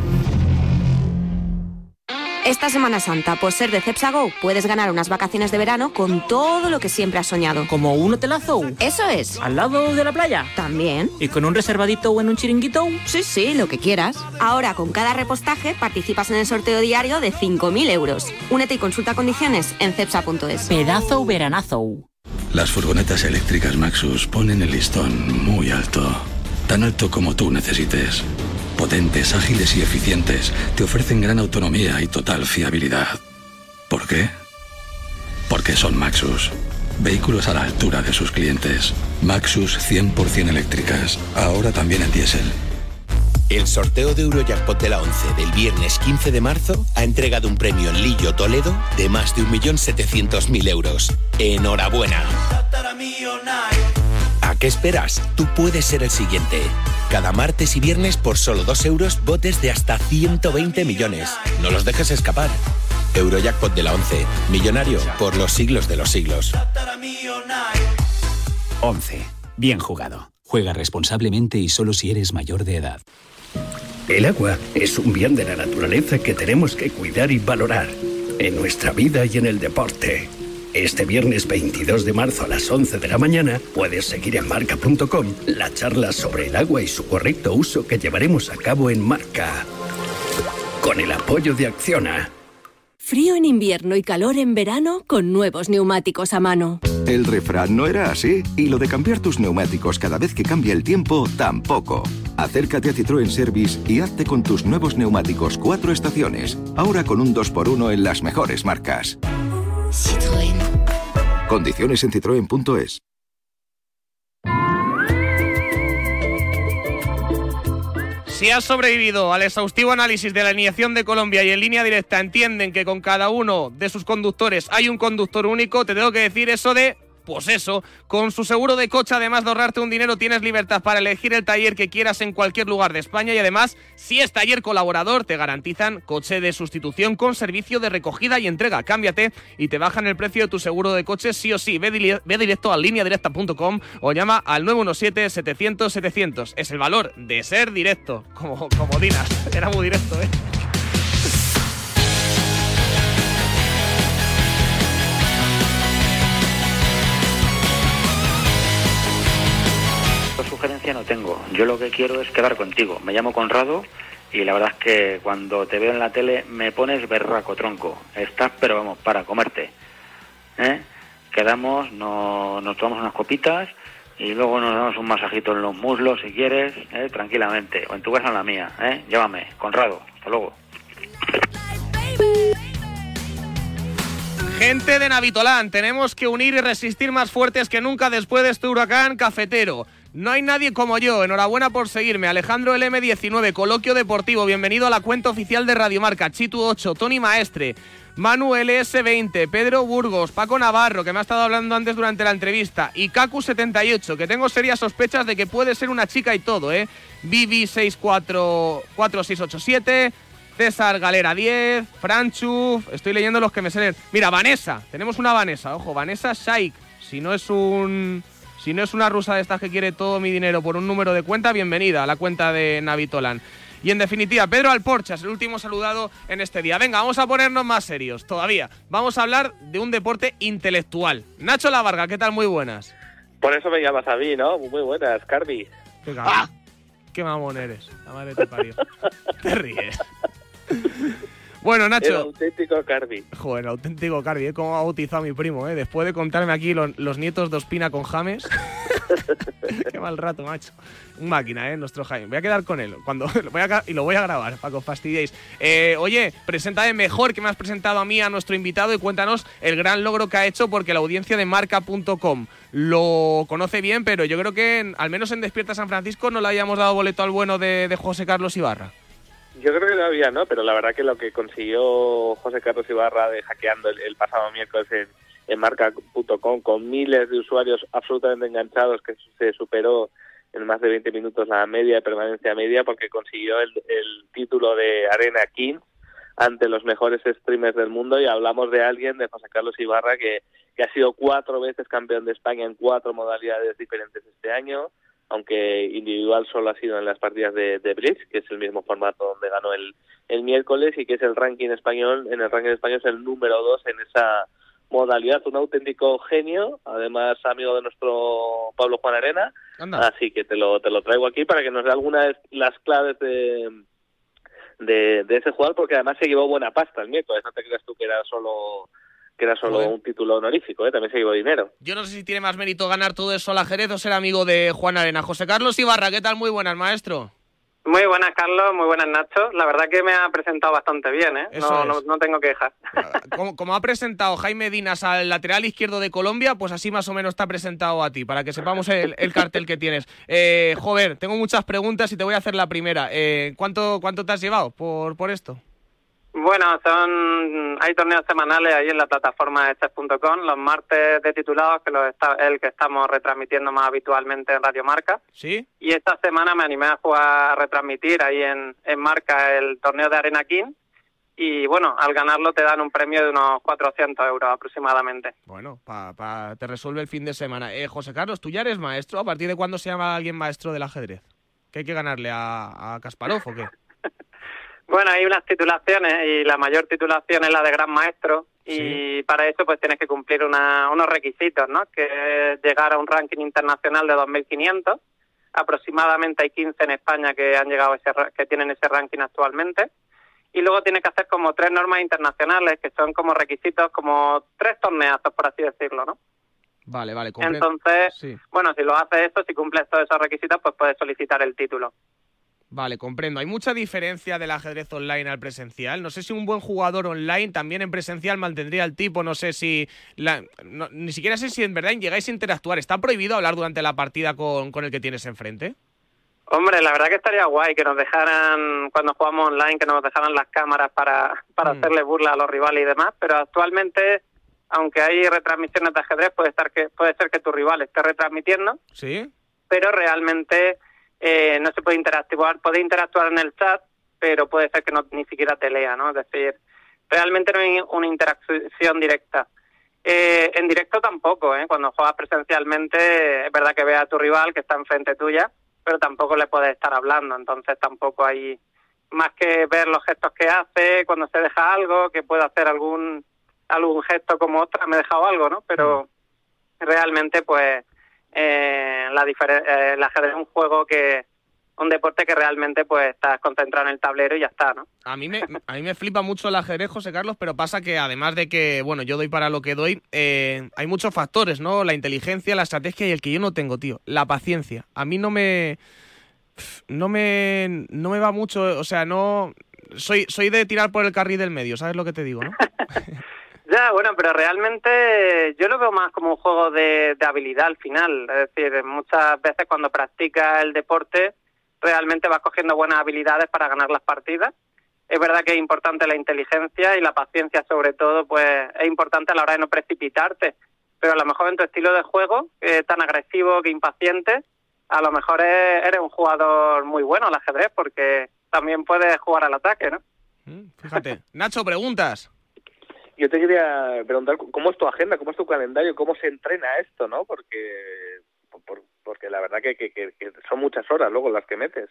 Esta Semana Santa, por ser de Cepsa Go, puedes ganar unas vacaciones de verano con todo lo que siempre has soñado. ¿Como un hotelazo? Eso es. ¿Al lado de la playa? También. ¿Y con un reservadito o en un chiringuito? Sí, sí, lo que quieras. Ahora, con cada repostaje, participas en el sorteo diario de cinco mil euros. Únete y consulta condiciones en cepsa punto es. Pedazo veranazo. Las furgonetas eléctricas Maxus ponen el listón muy alto. Tan alto como tú necesites. Potentes, ágiles y eficientes, te ofrecen gran autonomía y total fiabilidad. ¿Por qué? Porque son Maxus. Vehículos a la altura de sus clientes. Maxus cien por ciento eléctricas, ahora también en diésel. El sorteo de Eurojackpot de la once del viernes quince de marzo ha entregado un premio en Lillo Toledo de más de un millón setecientos mil euros. ¡Enhorabuena! ¿A qué esperas? Tú puedes ser el siguiente. Cada martes y viernes por solo dos euros, botes de hasta ciento veinte millones. No los dejes escapar. Eurojackpot de la once. Millonario por los siglos de los siglos. once. Bien jugado. Juega responsablemente y solo si eres mayor de edad. El agua es un bien de la naturaleza que tenemos que cuidar y valorar en nuestra vida y en el deporte. Este viernes veintidós de marzo a las once de la mañana puedes seguir en marca punto com la charla sobre el agua y su correcto uso que llevaremos a cabo en Marca. Con el apoyo de Acciona. Frío en invierno y calor en verano con nuevos neumáticos a mano. El refrán no era así, y lo de cambiar tus neumáticos cada vez que cambia el tiempo, tampoco. Acércate a Citroën Service y hazte con tus nuevos neumáticos cuatro estaciones, ahora con un dos por uno en las mejores marcas. Citroën. Condiciones en citroen punto es. Si has sobrevivido al exhaustivo análisis de la alineación de Colombia y en línea directa entienden que con cada uno de sus conductores hay un conductor único, te tengo que decir eso de... Pues eso, con su seguro de coche, además de ahorrarte un dinero, tienes libertad para elegir el taller que quieras en cualquier lugar de España y además, si es taller colaborador, te garantizan coche de sustitución con servicio de recogida y entrega. Cámbiate y te bajan el precio de tu seguro de coche sí o sí. Ve, di- ve directo a línea directa punto com o llama al nueve uno siete, setecientos, setecientos. Es el valor de ser directo, como, como Dinas. Era muy directo, ¿eh? Sugerencia no tengo. Yo lo que quiero es quedar contigo. Me llamo Conrado y la verdad es que cuando te veo en la tele me pones berraco, tronco. Estás, pero vamos, para comerte. ¿Eh? Quedamos, no, nos tomamos unas copitas y luego nos damos un masajito en los muslos si quieres, ¿eh? Tranquilamente. O en tu casa o en la mía. ¿eh? Llámame, Conrado. Hasta luego. Gente de Navitolán, tenemos que unir y resistir más fuertes que nunca después de este huracán cafetero. No hay nadie como yo, enhorabuena por seguirme. Alejandro L M diecinueve, Coloquio Deportivo, bienvenido a la cuenta oficial de Radiomarca. Chitu ocho, Tony Maestre, Manu L S veinte, Pedro Burgos, Paco Navarro, que me ha estado hablando antes durante la entrevista, y Kaku setenta y ocho, que tengo serias sospechas de que puede ser una chica y todo, ¿eh? Vivi seis cuatro cuatro seis ocho siete... César Galera diez, Franchuf, estoy leyendo los que me salen. Mira, Vanessa, tenemos una Vanessa, ojo, Vanessa Shaik. Si no es un si no es una rusa de estas que quiere todo mi dinero por un número de cuenta, bienvenida a la cuenta de Navitolan. Y en definitiva, Pedro Alporchas, el último saludado en este día. Venga, vamos a ponernos más serios todavía. Vamos a hablar de un deporte intelectual. Nacho Lavarga, ¿qué tal? Muy buenas. Por eso me llamas a mí, ¿no? Muy buenas, Carby. Qué, ¡Ah! Qué mamón eres, la madre te parió. Te ríes. Bueno, Nacho. El auténtico Carby. Joder, el auténtico Carby, ¿eh? Cómo ha bautizado a mi primo, ¿eh? Después de contarme aquí los, los nietos de Ospina con James. Qué mal rato, macho. Un máquina, ¿eh? Nuestro Jaime. Voy a quedar con él cuando lo voy a, y lo voy a grabar para que os fastidiéis. Eh, oye, preséntame mejor que me has presentado a mí, a nuestro invitado, y cuéntanos el gran logro que ha hecho, porque la audiencia de marca punto com lo conoce bien, pero yo creo que en, al menos en Despierta San Francisco no le hayamos dado boleto al bueno de, de José Carlos Ibarra. Yo creo que lo había, ¿no? Pero la verdad que lo que consiguió José Carlos Ibarra de hackeando el, el pasado miércoles en, en marca punto com con miles de usuarios absolutamente enganchados, que se superó en más de veinte minutos la media de permanencia media, porque consiguió el, el título de Arena King ante los mejores streamers del mundo, y hablamos de alguien, de José Carlos Ibarra, que, que ha sido cuatro veces campeón de España en cuatro modalidades diferentes este año, aunque individual solo ha sido en las partidas de, de Bridge, que es el mismo formato donde ganó el, el miércoles, y que es el ranking español, en el ranking español es el número dos en esa modalidad. Un auténtico genio, además amigo de nuestro Pablo Juan Arena. Anda. Así que te lo te lo traigo aquí para que nos dé algunas de las claves de, de, de ese jugador, porque además se llevó buena pasta el miércoles, no te creas tú que era solo... que era solo Joder. un título honorífico, ¿eh? También se llevó dinero. Yo no sé si tiene más mérito ganar todo eso al ajedrez o ser amigo de Juan Arena. José Carlos Ibarra, ¿qué tal? Muy buenas, maestro. Muy buenas, Carlos, muy buenas, Nacho. La verdad que me ha presentado bastante bien, ¿eh? No, no, no tengo que dejar. Como, como ha presentado Jaime Dinas al lateral izquierdo de Colombia, pues así más o menos está presentado a ti, para que sepamos el, el cartel que tienes. Eh, joder, tengo muchas preguntas y te voy a hacer la primera. Eh, ¿cuánto, ¿Cuánto te has llevado por, por esto? Bueno, son hay torneos semanales ahí en la plataforma de chess punto com, los martes de titulados, que lo está, el que estamos retransmitiendo más habitualmente en Radio Marca. ¿Sí? Y esta semana me animé a jugar, a retransmitir ahí en, en Marca el torneo de Arena King. Y bueno, al ganarlo te dan un premio de unos cuatrocientos euros aproximadamente. Bueno, pa, pa, te resuelve el fin de semana. Eh, José Carlos, ¿tú ya eres maestro? ¿A partir de cuándo se llama alguien maestro del ajedrez? ¿Que hay que ganarle a, a Kasparov o qué? Bueno, hay unas titulaciones y la mayor titulación es la de Gran Maestro y Sí. para eso pues tienes que cumplir una, unos requisitos, ¿no? Que es llegar a un ranking internacional de dos mil quinientos. Aproximadamente hay quince en España que han llegado a ese, ra- que tienen ese ranking actualmente. Y luego tienes que hacer como tres normas internacionales que son como requisitos, como tres torneazos, por así decirlo, ¿no? Vale, vale. comprendo. Entonces, Sí. bueno, si lo haces eso, si cumples todos esos requisitos, pues puedes solicitar el título. Vale, comprendo. ¿Hay mucha diferencia del ajedrez online al presencial? No sé si un buen jugador online también en presencial mantendría el tipo, no sé si... La, no, ni siquiera sé si en verdad llegáis a interactuar. ¿Está prohibido hablar durante la partida con, con el que tienes enfrente? Hombre, la verdad que estaría guay que nos dejaran, cuando jugamos online, que nos dejaran las cámaras para, para Mm. hacerle burla a los rivales y demás, pero actualmente, aunque hay retransmisiones de ajedrez, puede, estar que, puede ser que tu rival esté retransmitiendo, ¿Sí? pero realmente eh, no se puede interactuar, puede interactuar en el chat, pero puede ser que no ni siquiera te lea, ¿no? Es decir, realmente no hay una interacción directa. Eh, en directo tampoco, ¿eh? Cuando juegas presencialmente, es verdad que ves a tu rival que está enfrente tuya, pero tampoco le puedes estar hablando, entonces tampoco hay más que ver los gestos que hace, cuando se deja algo, que puede hacer algún algún gesto como otra, me he dejado algo, ¿no? Pero realmente, pues, eh, la diferen- eh, el ajedrez es un juego que, un deporte que realmente, pues, estás concentrado en el tablero y ya está, ¿no? A mí me, a mí me flipa mucho el ajedrez, José Carlos, pero pasa que además de que, bueno, yo doy para lo que doy, eh, hay muchos factores, ¿no? La inteligencia, la estrategia y el que yo no tengo, tío, la paciencia. A mí no me... No me, no me va mucho, o sea, no... Soy, soy de tirar por el carril del medio, ¿sabes lo que te digo, no? Ya, bueno, pero realmente yo lo veo más como un juego de, de habilidad al final. Es decir, muchas veces cuando practicas el deporte, realmente vas cogiendo buenas habilidades para ganar las partidas. Es verdad que es importante la inteligencia y la paciencia, sobre todo, pues es importante a la hora de no precipitarte. Pero a lo mejor en tu estilo de juego, eh, tan agresivo que impaciente, a lo mejor es- eres un jugador muy bueno al ajedrez, porque también puedes jugar al ataque, ¿no? Fíjate. Nacho, preguntas. Yo te quería preguntar cómo es tu agenda, cómo es tu calendario, cómo se entrena esto, ¿no? Porque por- porque la verdad que, que, que- que son muchas horas luego las que metes.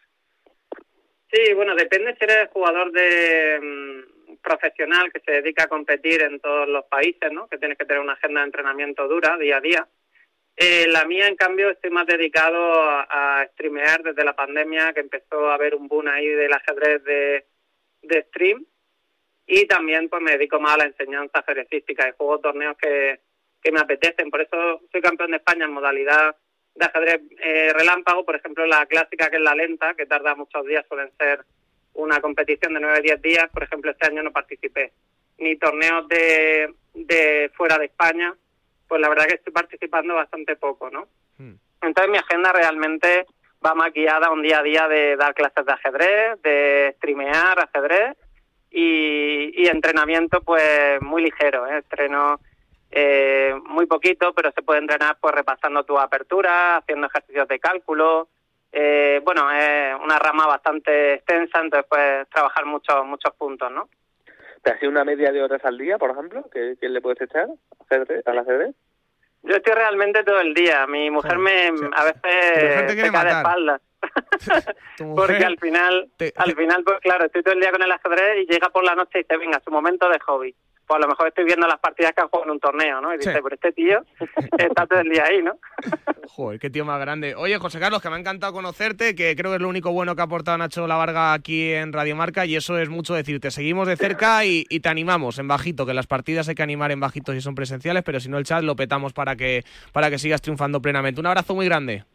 Sí, bueno, depende si eres jugador de mm, profesional que se dedica a competir en todos los países, ¿no? Que tienes que tener una agenda de entrenamiento dura día a día. Eh, la mía, en cambio, estoy más dedicado a, a streamear desde la pandemia, que empezó a haber un boom ahí del ajedrez de, de stream. Y también pues me dedico más a la enseñanza ajedrecística y juego torneos que, que me apetecen. Por eso soy campeón de España en modalidad de ajedrez eh, relámpago. Por ejemplo, la clásica, que es la lenta, que tarda muchos días, suelen ser una competición de nueve a diez días. Por ejemplo, este año no participé. Ni torneos de, de fuera de España, pues la verdad que estoy participando bastante poco, ¿no? Entonces mi agenda realmente va más guiada un día a día de dar clases de ajedrez, de streamear ajedrez y, y entrenamiento pues muy ligero, ¿eh? Entreno eh, muy poquito, pero se puede entrenar pues repasando tu apertura, haciendo ejercicios de cálculo. Eh, bueno, es una rama bastante extensa, entonces puedes trabajar muchos muchos puntos, ¿no? ¿Te has ido una media de horas al día, por ejemplo? ¿Qué, qué le puedes echar ajedrez- al ajedrez? Yo estoy realmente todo el día. Mi mujer me a veces te quiere se cae de matar. espaldas. Porque al final, al final, pues claro, estoy todo el día con el ajedrez y llega por la noche y dice, venga, su momento de hobby. Pues a lo mejor estoy viendo las partidas que han jugado en un torneo, ¿no? Y dice, Sí. pero este tío está todo el día ahí, ¿no? Joder, qué tío más grande. Oye, José Carlos, que me ha encantado conocerte, que creo que es lo único bueno que ha aportado Nacho La Varga aquí en Radio Marca, y eso es mucho decirte. Seguimos de cerca y, y te animamos en bajito, que las partidas hay que animar en bajito si son presenciales, pero si no el chat lo petamos para que, para que sigas triunfando plenamente. Un abrazo muy grande.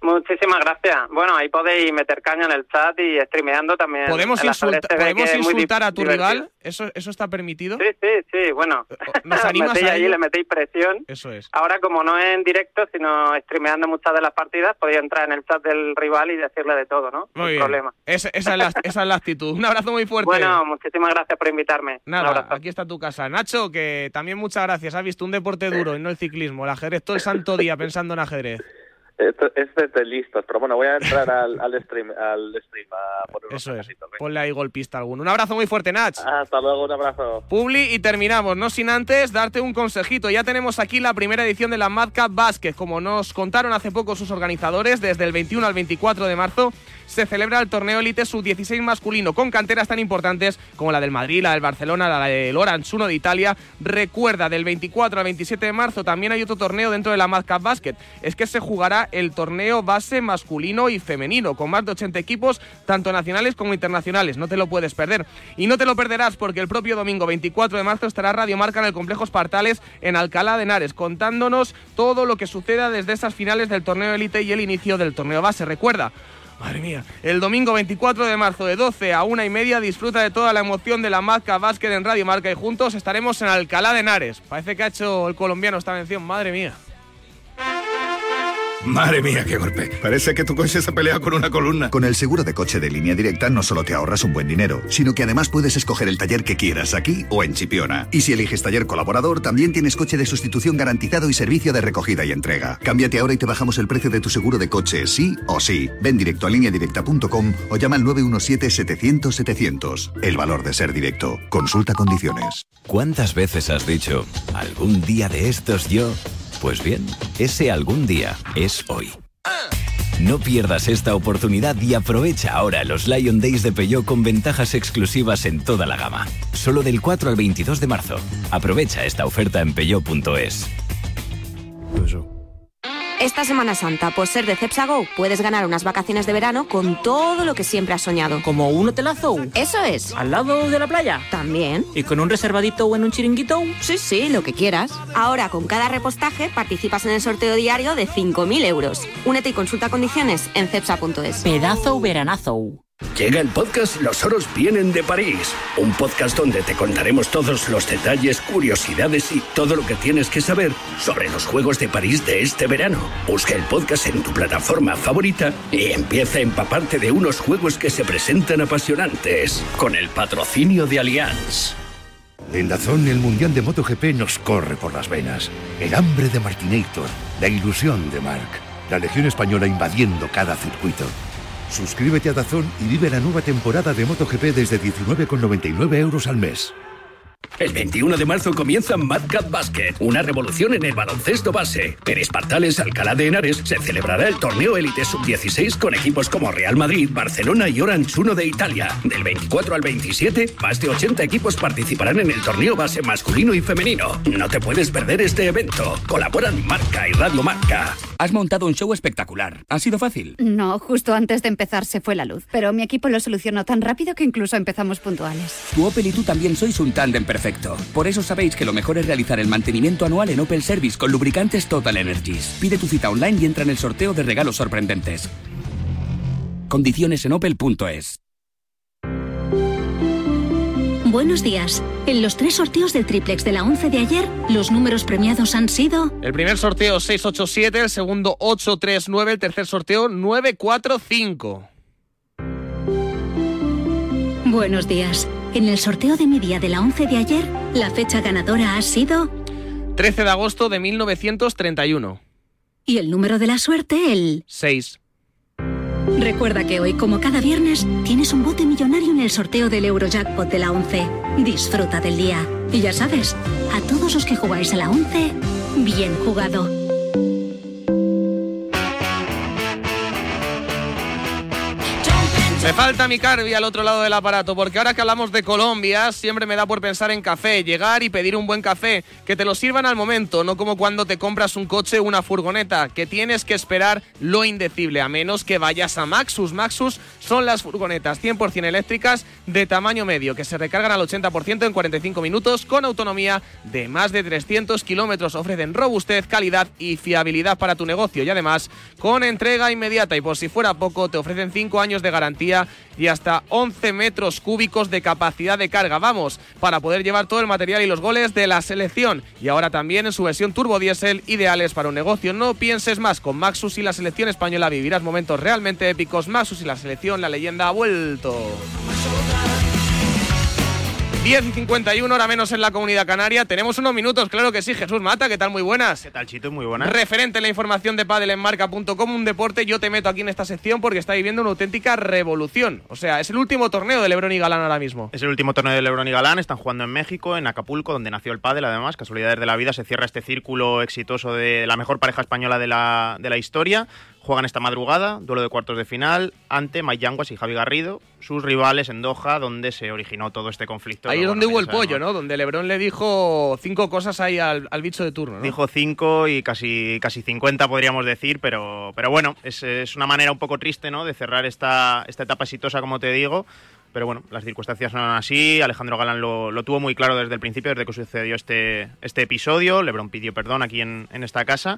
Muchísimas gracias. Bueno, ahí podéis meter caña en el chat y streameando también. ¿Podemos, insulta, ¿podemos insultar a tu divertido. rival? ¿Eso, ¿Eso está permitido? Sí, sí, sí, bueno. ¿Nos animas metéis a ahí, ello? le metéis presión. Eso es. Ahora, como no es en directo, sino streameando muchas de las partidas, podéis entrar en el chat del rival y decirle de todo, ¿no? Muy Sin bien. problema. Esa, esa, es la, esa es la actitud. Un abrazo muy fuerte. Bueno, muchísimas gracias por invitarme. Nada, aquí está tu casa. Nacho, que también muchas gracias. Has visto un deporte duro y no el ciclismo. El ajedrez todo el santo día pensando en ajedrez. Esto es de listos, pero bueno, voy a entrar al, al stream al stream a poner unos Eso es. casitos, venga. Ponle ahí golpista alguno. Un abrazo muy fuerte, Nach. Hasta luego, un abrazo. Publi, y terminamos, no sin antes darte un consejito. Ya tenemos aquí la primera edición de la Madcap Basket. Como nos contaron hace poco sus organizadores, desde el veintiuno al veinticuatro de marzo se celebra el torneo Elite sub dieciséis masculino, con canteras tan importantes como la del Madrid, la del Barcelona, la del Orange uno de Italia. Recuerda, del veinticuatro al veintisiete de marzo también hay otro torneo dentro de la Madcap Basket. Es que se jugará el torneo base masculino y femenino, con más de ochenta equipos, tanto nacionales como internacionales. No te lo puedes perder. Y no te lo perderás porque el propio domingo veinticuatro de marzo estará Radio Marca en el Complejo Espartales en Alcalá de Henares, contándonos todo lo que suceda desde esas finales del torneo Elite y el inicio del torneo base. Recuerda, madre mía, el domingo veinticuatro de marzo de doce a una y media disfruta de toda la emoción de la Madcap Basket en Radio Marca y juntos estaremos en Alcalá de Henares. Parece que ha hecho el colombiano esta mención, madre mía. Madre mía, qué golpe. Parece que tu coche se pelea con una columna. Con el seguro de coche de Línea Directa no solo te ahorras un buen dinero, sino que además puedes escoger el taller que quieras aquí o en Chipiona. Y si eliges taller colaborador, también tienes coche de sustitución garantizado y servicio de recogida y entrega. Cámbiate ahora y te bajamos el precio de tu seguro de coche, sí o sí. Ven directo a línea directa punto com o llama al nueve uno siete, setecientos, setecientos. El valor de ser directo. Consulta condiciones. ¿Cuántas veces has dicho, algún día de estos yo? Pues bien, ese algún día es hoy. No pierdas esta oportunidad y aprovecha ahora los Lion Days de Peugeot con ventajas exclusivas en toda la gama. Solo del cuatro al veintidós de marzo. Aprovecha esta oferta en peugeot punto es. Esta Semana Santa, por ser de Cepsa Go, puedes ganar unas vacaciones de verano con todo lo que siempre has soñado. ¿Como un hotelazo? Eso es. ¿Al lado de la playa? También. ¿Y con un reservadito o en un chiringuito? Sí, sí, lo que quieras. Ahora, con cada repostaje, participas en el sorteo diario de cinco mil euros. Únete y consulta condiciones en cepsa punto es. Pedazo veranazo. Llega el podcast Los oros vienen de París, un podcast donde te contaremos todos los detalles, curiosidades y todo lo que tienes que saber sobre los Juegos de París de este verano. Busca el podcast en tu plataforma favorita y empieza a empaparte de unos juegos que se presentan apasionantes, con el patrocinio de Allianz. En Dazón, el Mundial de MotoGP nos corre por las venas. El hambre de Martinator, la ilusión de Marc, la Legión Española invadiendo cada circuito. Suscríbete a Dazón y vive la nueva temporada de MotoGP desde diecinueve con noventa y nueve euros al mes. El veintiuno de marzo comienza Madcap Basket, una revolución en el baloncesto base. En Espartales, Alcalá de Henares, se celebrará el torneo Elite sub dieciséis con equipos como Real Madrid, Barcelona y Orange uno de Italia. Del veinticuatro al veintisiete, más de ochenta equipos participarán en el torneo base masculino y femenino. No te puedes perder este evento. Colaboran Marca y Radio Marca. Has montado un show espectacular. ¿Ha sido fácil? No, justo antes de empezar se fue la luz. Pero mi equipo lo solucionó tan rápido que incluso empezamos puntuales. Tu Opel y tú también sois un tándem perfecto. Por eso sabéis que lo mejor es realizar el mantenimiento anual en Opel Service con lubricantes Total Energies. Pide tu cita online y entra en el sorteo de regalos sorprendentes. Condiciones en opel punto es. Buenos días. En los tres sorteos del triplex de la once de ayer, los números premiados han sido... El primer sorteo seis ocho siete, el segundo ocho tres nueve, el tercer sorteo nueve cuatro cinco. Buenos días. En el sorteo de mi día de la once de ayer, la fecha ganadora ha sido... trece de agosto de mil novecientos treinta y uno. Y el número de la suerte, el... seis. Recuerda que hoy, como cada viernes, tienes un bote millonario en el sorteo del Eurojackpot de la once. Disfruta del día. Y ya sabes, a todos los que jugáis a la once, bien jugado. Jumping Me falta mi Carvi al otro lado del aparato, porque ahora que hablamos de Colombia, siempre me da por pensar en café, llegar y pedir un buen café, que te lo sirvan al momento, no como cuando te compras un coche o una furgoneta, que tienes que esperar lo indecible, a menos que vayas a Maxus. Maxus son las furgonetas cien por ciento eléctricas de tamaño medio, que se recargan al ochenta por ciento en cuarenta y cinco minutos, con autonomía de más de trescientos kilómetros. Ofrecen robustez, calidad y fiabilidad para tu negocio, y además con entrega inmediata, y por si fuera poco, te ofrecen cinco años de garantía y hasta once metros cúbicos de capacidad de carga. Vamos, para poder llevar todo el material y los goles de la selección. Y ahora también en su versión turbo diésel, ideales para un negocio. No pienses más, con Maxus y la selección española vivirás momentos realmente épicos. Maxus y la selección, la leyenda ha vuelto. diez y cincuenta y uno, hora menos en la Comunidad Canaria. Tenemos unos minutos, claro que sí. Jesús Mata, ¿qué tal? Muy buenas. ¿Qué tal, Chito? Muy buenas. Referente en la información de pádel en marca punto com, un deporte, yo te meto aquí en esta sección porque está viviendo una auténtica revolución. O sea, es el último torneo de LeBron y Galán ahora mismo. Es el último torneo de LeBron y Galán, están jugando en México, en Acapulco, donde nació el pádel, además. Casualidades de la vida, se cierra este círculo exitoso de la mejor pareja española de la, de la historia. Juegan esta madrugada, duelo de cuartos de final, ante Mike Yanguas y Javi Garrido, sus rivales en Doha, donde se originó todo este conflicto. Ahí es donde hubo el pollo, ¿no? Donde LeBron le dijo cinco cosas ahí al, al bicho de turno, ¿no? Dijo cinco y casi, casi cincuenta, podríamos decir, pero, pero bueno, es, es una manera un poco triste, ¿no?, de cerrar esta, esta etapa exitosa, como te digo. Pero bueno, las circunstancias son así. Alejandro Galán lo, lo tuvo muy claro desde el principio, desde que sucedió este, este episodio. LeBron pidió perdón aquí en, en esta casa.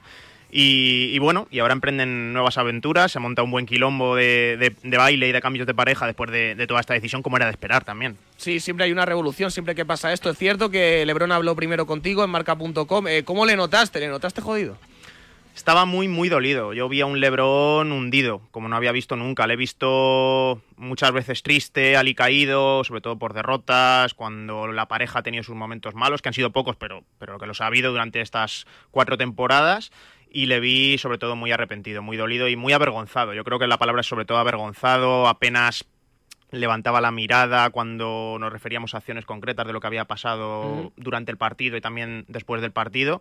Y, y bueno, y ahora emprenden nuevas aventuras. Se monta un buen quilombo de, de, de baile y de cambios de pareja después de, de toda esta decisión, como era de esperar también. Sí, siempre hay una revolución, siempre que pasa esto. Es cierto que LeBron habló primero contigo en marca punto com. Eh, ¿Cómo le notaste? ¿Le notaste jodido? Estaba muy, muy dolido. Yo vi a un LeBron hundido, como no había visto nunca. Le he visto muchas veces triste, alicaído, sobre todo por derrotas, cuando la pareja ha tenido sus momentos malos, que han sido pocos, pero, pero que los ha habido durante estas cuatro temporadas. Y le vi sobre todo muy arrepentido, muy dolido y muy avergonzado. Yo creo que la palabra es sobre todo avergonzado. Apenas levantaba la mirada cuando nos referíamos a acciones concretas de lo que había pasado uh-huh. durante el partido y también después del partido.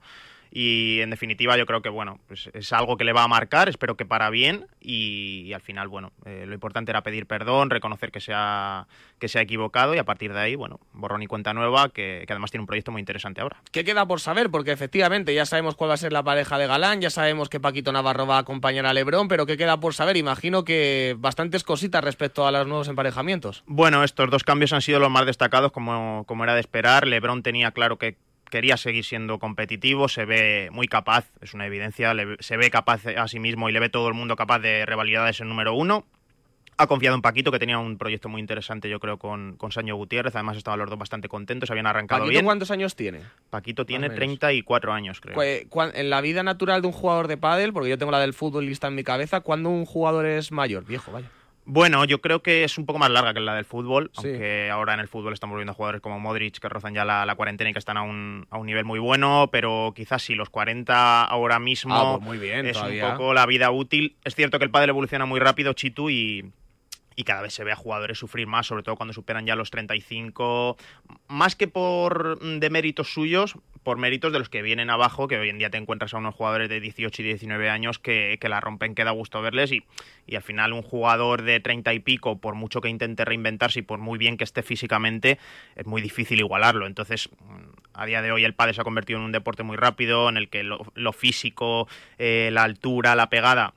Y en definitiva yo creo que bueno, pues es algo que le va a marcar, espero que para bien, y, y al final bueno, eh, lo importante era pedir perdón, reconocer que se ha, que se ha equivocado, y a partir de ahí, bueno, borrón y cuenta nueva, que, que además tiene un proyecto muy interesante ahora. ¿Qué queda por saber? Porque efectivamente ya sabemos cuál va a ser la pareja de Galán, ya sabemos que Paquito Navarro va a acompañar a LeBron, pero ¿qué queda por saber? Imagino que bastantes cositas respecto a los nuevos emparejamientos. Bueno, estos dos cambios han sido los más destacados, como, como era de esperar. LeBron tenía claro que quería seguir siendo competitivo, se ve muy capaz, es una evidencia, le, se ve capaz a sí mismo y le ve todo el mundo capaz de revalidar ese número uno. Ha confiado en Paquito, que tenía un proyecto muy interesante, yo creo, con, con Saño Gutiérrez. Además estaban los dos bastante contentos, habían arrancado ¿Paquito bien. ¿Cuántos años tiene? Paquito tiene treinta y cuatro años, creo. En la vida natural de un jugador de pádel, porque yo tengo la del fútbol lista en mi cabeza, ¿cuándo un jugador es mayor? Viejo, vaya. Bueno, yo creo que es un poco más larga que la del fútbol, sí. Aunque ahora en el fútbol estamos viendo jugadores como Modric que rozan ya la, la cuarentena y que están a un, a un nivel muy bueno, pero quizás sí, los cuarenta ahora mismo ah, pues muy bien, es todavía. Un poco la vida útil. Es cierto que el pádel evoluciona muy rápido, Chitu, y... Y cada vez se ve a jugadores sufrir más, sobre todo cuando superan ya los treinta y cinco, más que por deméritos suyos, por méritos de los que vienen abajo, que hoy en día te encuentras a unos jugadores de dieciocho y diecinueve años que, que la rompen, que da gusto verles, y, y al final un jugador de treinta y pico, por mucho que intente reinventarse y por muy bien que esté físicamente, es muy difícil igualarlo. Entonces, a día de hoy el pádel se ha convertido en un deporte muy rápido, en el que lo, lo físico, eh, la altura, la pegada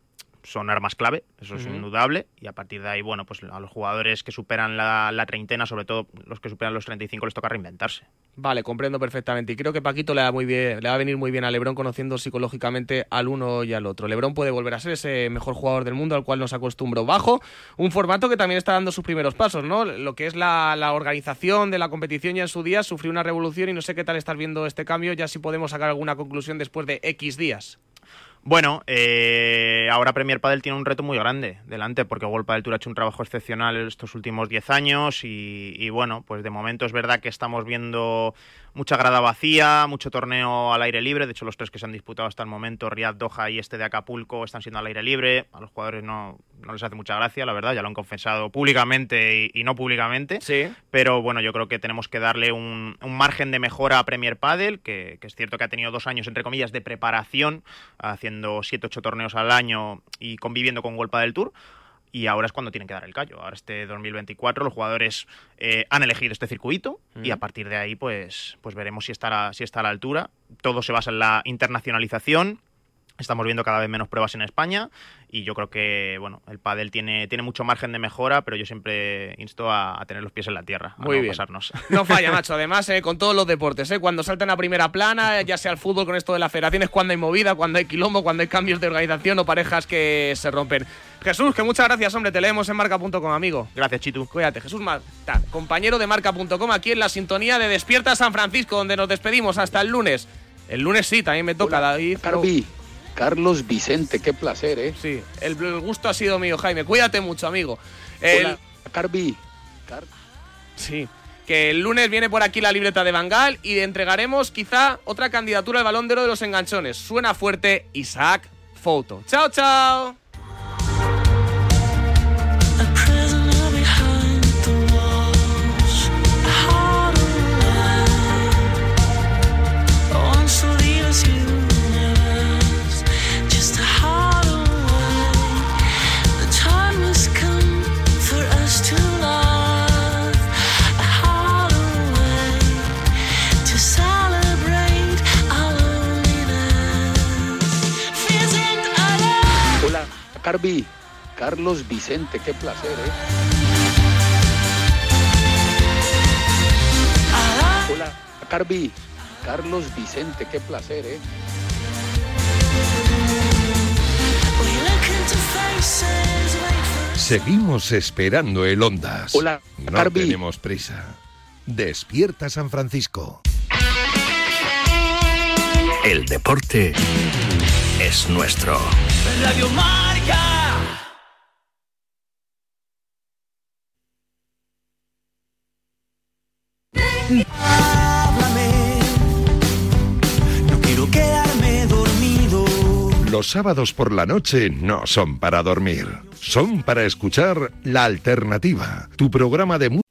son armas clave, eso es uh-huh. indudable, y a partir de ahí, bueno, pues a los jugadores que superan la, la treintena, sobre todo los que superan los treinta y cinco, les toca reinventarse. Vale, comprendo perfectamente, y creo que Paquito le va muy bien, le va a venir muy bien a LeBron, conociendo psicológicamente al uno y al otro. LeBron puede volver a ser ese mejor jugador del mundo al cual nos acostumbró, bajo un formato que también está dando sus primeros pasos, ¿no? Lo que es la, la organización de la competición, ya en su día sufrió una revolución, y no sé qué tal estás viendo este cambio, ya si podemos sacar alguna conclusión después de X días. Bueno, eh, ahora Premier Padel tiene un reto muy grande delante, porque World Padel Tour ha hecho un trabajo excepcional en estos últimos diez años y, y bueno, pues de momento es verdad que estamos viendo mucha grada vacía, mucho torneo al aire libre. De hecho, los tres que se han disputado hasta el momento, Riyadh, Doha y este de Acapulco, están siendo al aire libre. A los jugadores no, no les hace mucha gracia, la verdad, ya lo han confesado públicamente y, y no públicamente. Sí. Pero bueno, yo creo que tenemos que darle un, un margen de mejora a Premier Padel, que, que es cierto que ha tenido dos años, entre comillas, de preparación, haciendo siete ocho torneos al año y conviviendo con World Padel Tour. y ahora es cuando tienen que dar el callo. Ahora este dos mil veinticuatro los jugadores eh, han elegido este circuito mm. y a partir de ahí pues, pues veremos si está, si está a la altura. Todo se basa en la internacionalización. Estamos viendo cada vez menos pruebas en España y yo creo que bueno, el pádel tiene, tiene mucho margen de mejora, pero yo siempre insto a, a tener los pies en la tierra, a Muy no bien. pasarnos. No falla, macho. Además, eh, con todos los deportes, eh, cuando saltan a primera plana, ya sea el fútbol con esto de las federaciones, cuando hay movida, cuando hay quilombo, cuando hay cambios de organización o parejas que se rompen. Jesús, que muchas gracias, hombre. Te leemos en marca punto com, amigo. Gracias, Chitu. Cuídate. Jesús Marta, compañero de marca punto com, aquí en la sintonía de Despierta San Francisco, donde nos despedimos hasta el lunes. El lunes sí, también me toca, Hola, David. Carvi. Carlos Vicente, qué placer, ¿eh? Sí, el, el gusto ha sido mío, Jaime. Cuídate mucho, amigo. El... Hola, Carvi. Car... Sí, que el lunes viene por aquí la libreta de Bangal y entregaremos quizá otra candidatura al Balón de Oro de los enganchones. Suena fuerte Isaac Fouto. ¡Chao, chao! Carvi, Carlos Vicente, qué placer, ¿eh? Hola, Carvi, Carlos Vicente, qué placer, ¿eh? Seguimos esperando el Ondas. Hola, no Carvi. tenemos prisa. Despierta San Francisco. El deporte es nuestro. Radio Marca. Háblame. No quiero quedarme dormido. Los sábados por la noche no son para dormir, son para escuchar La Alternativa, tu programa de música.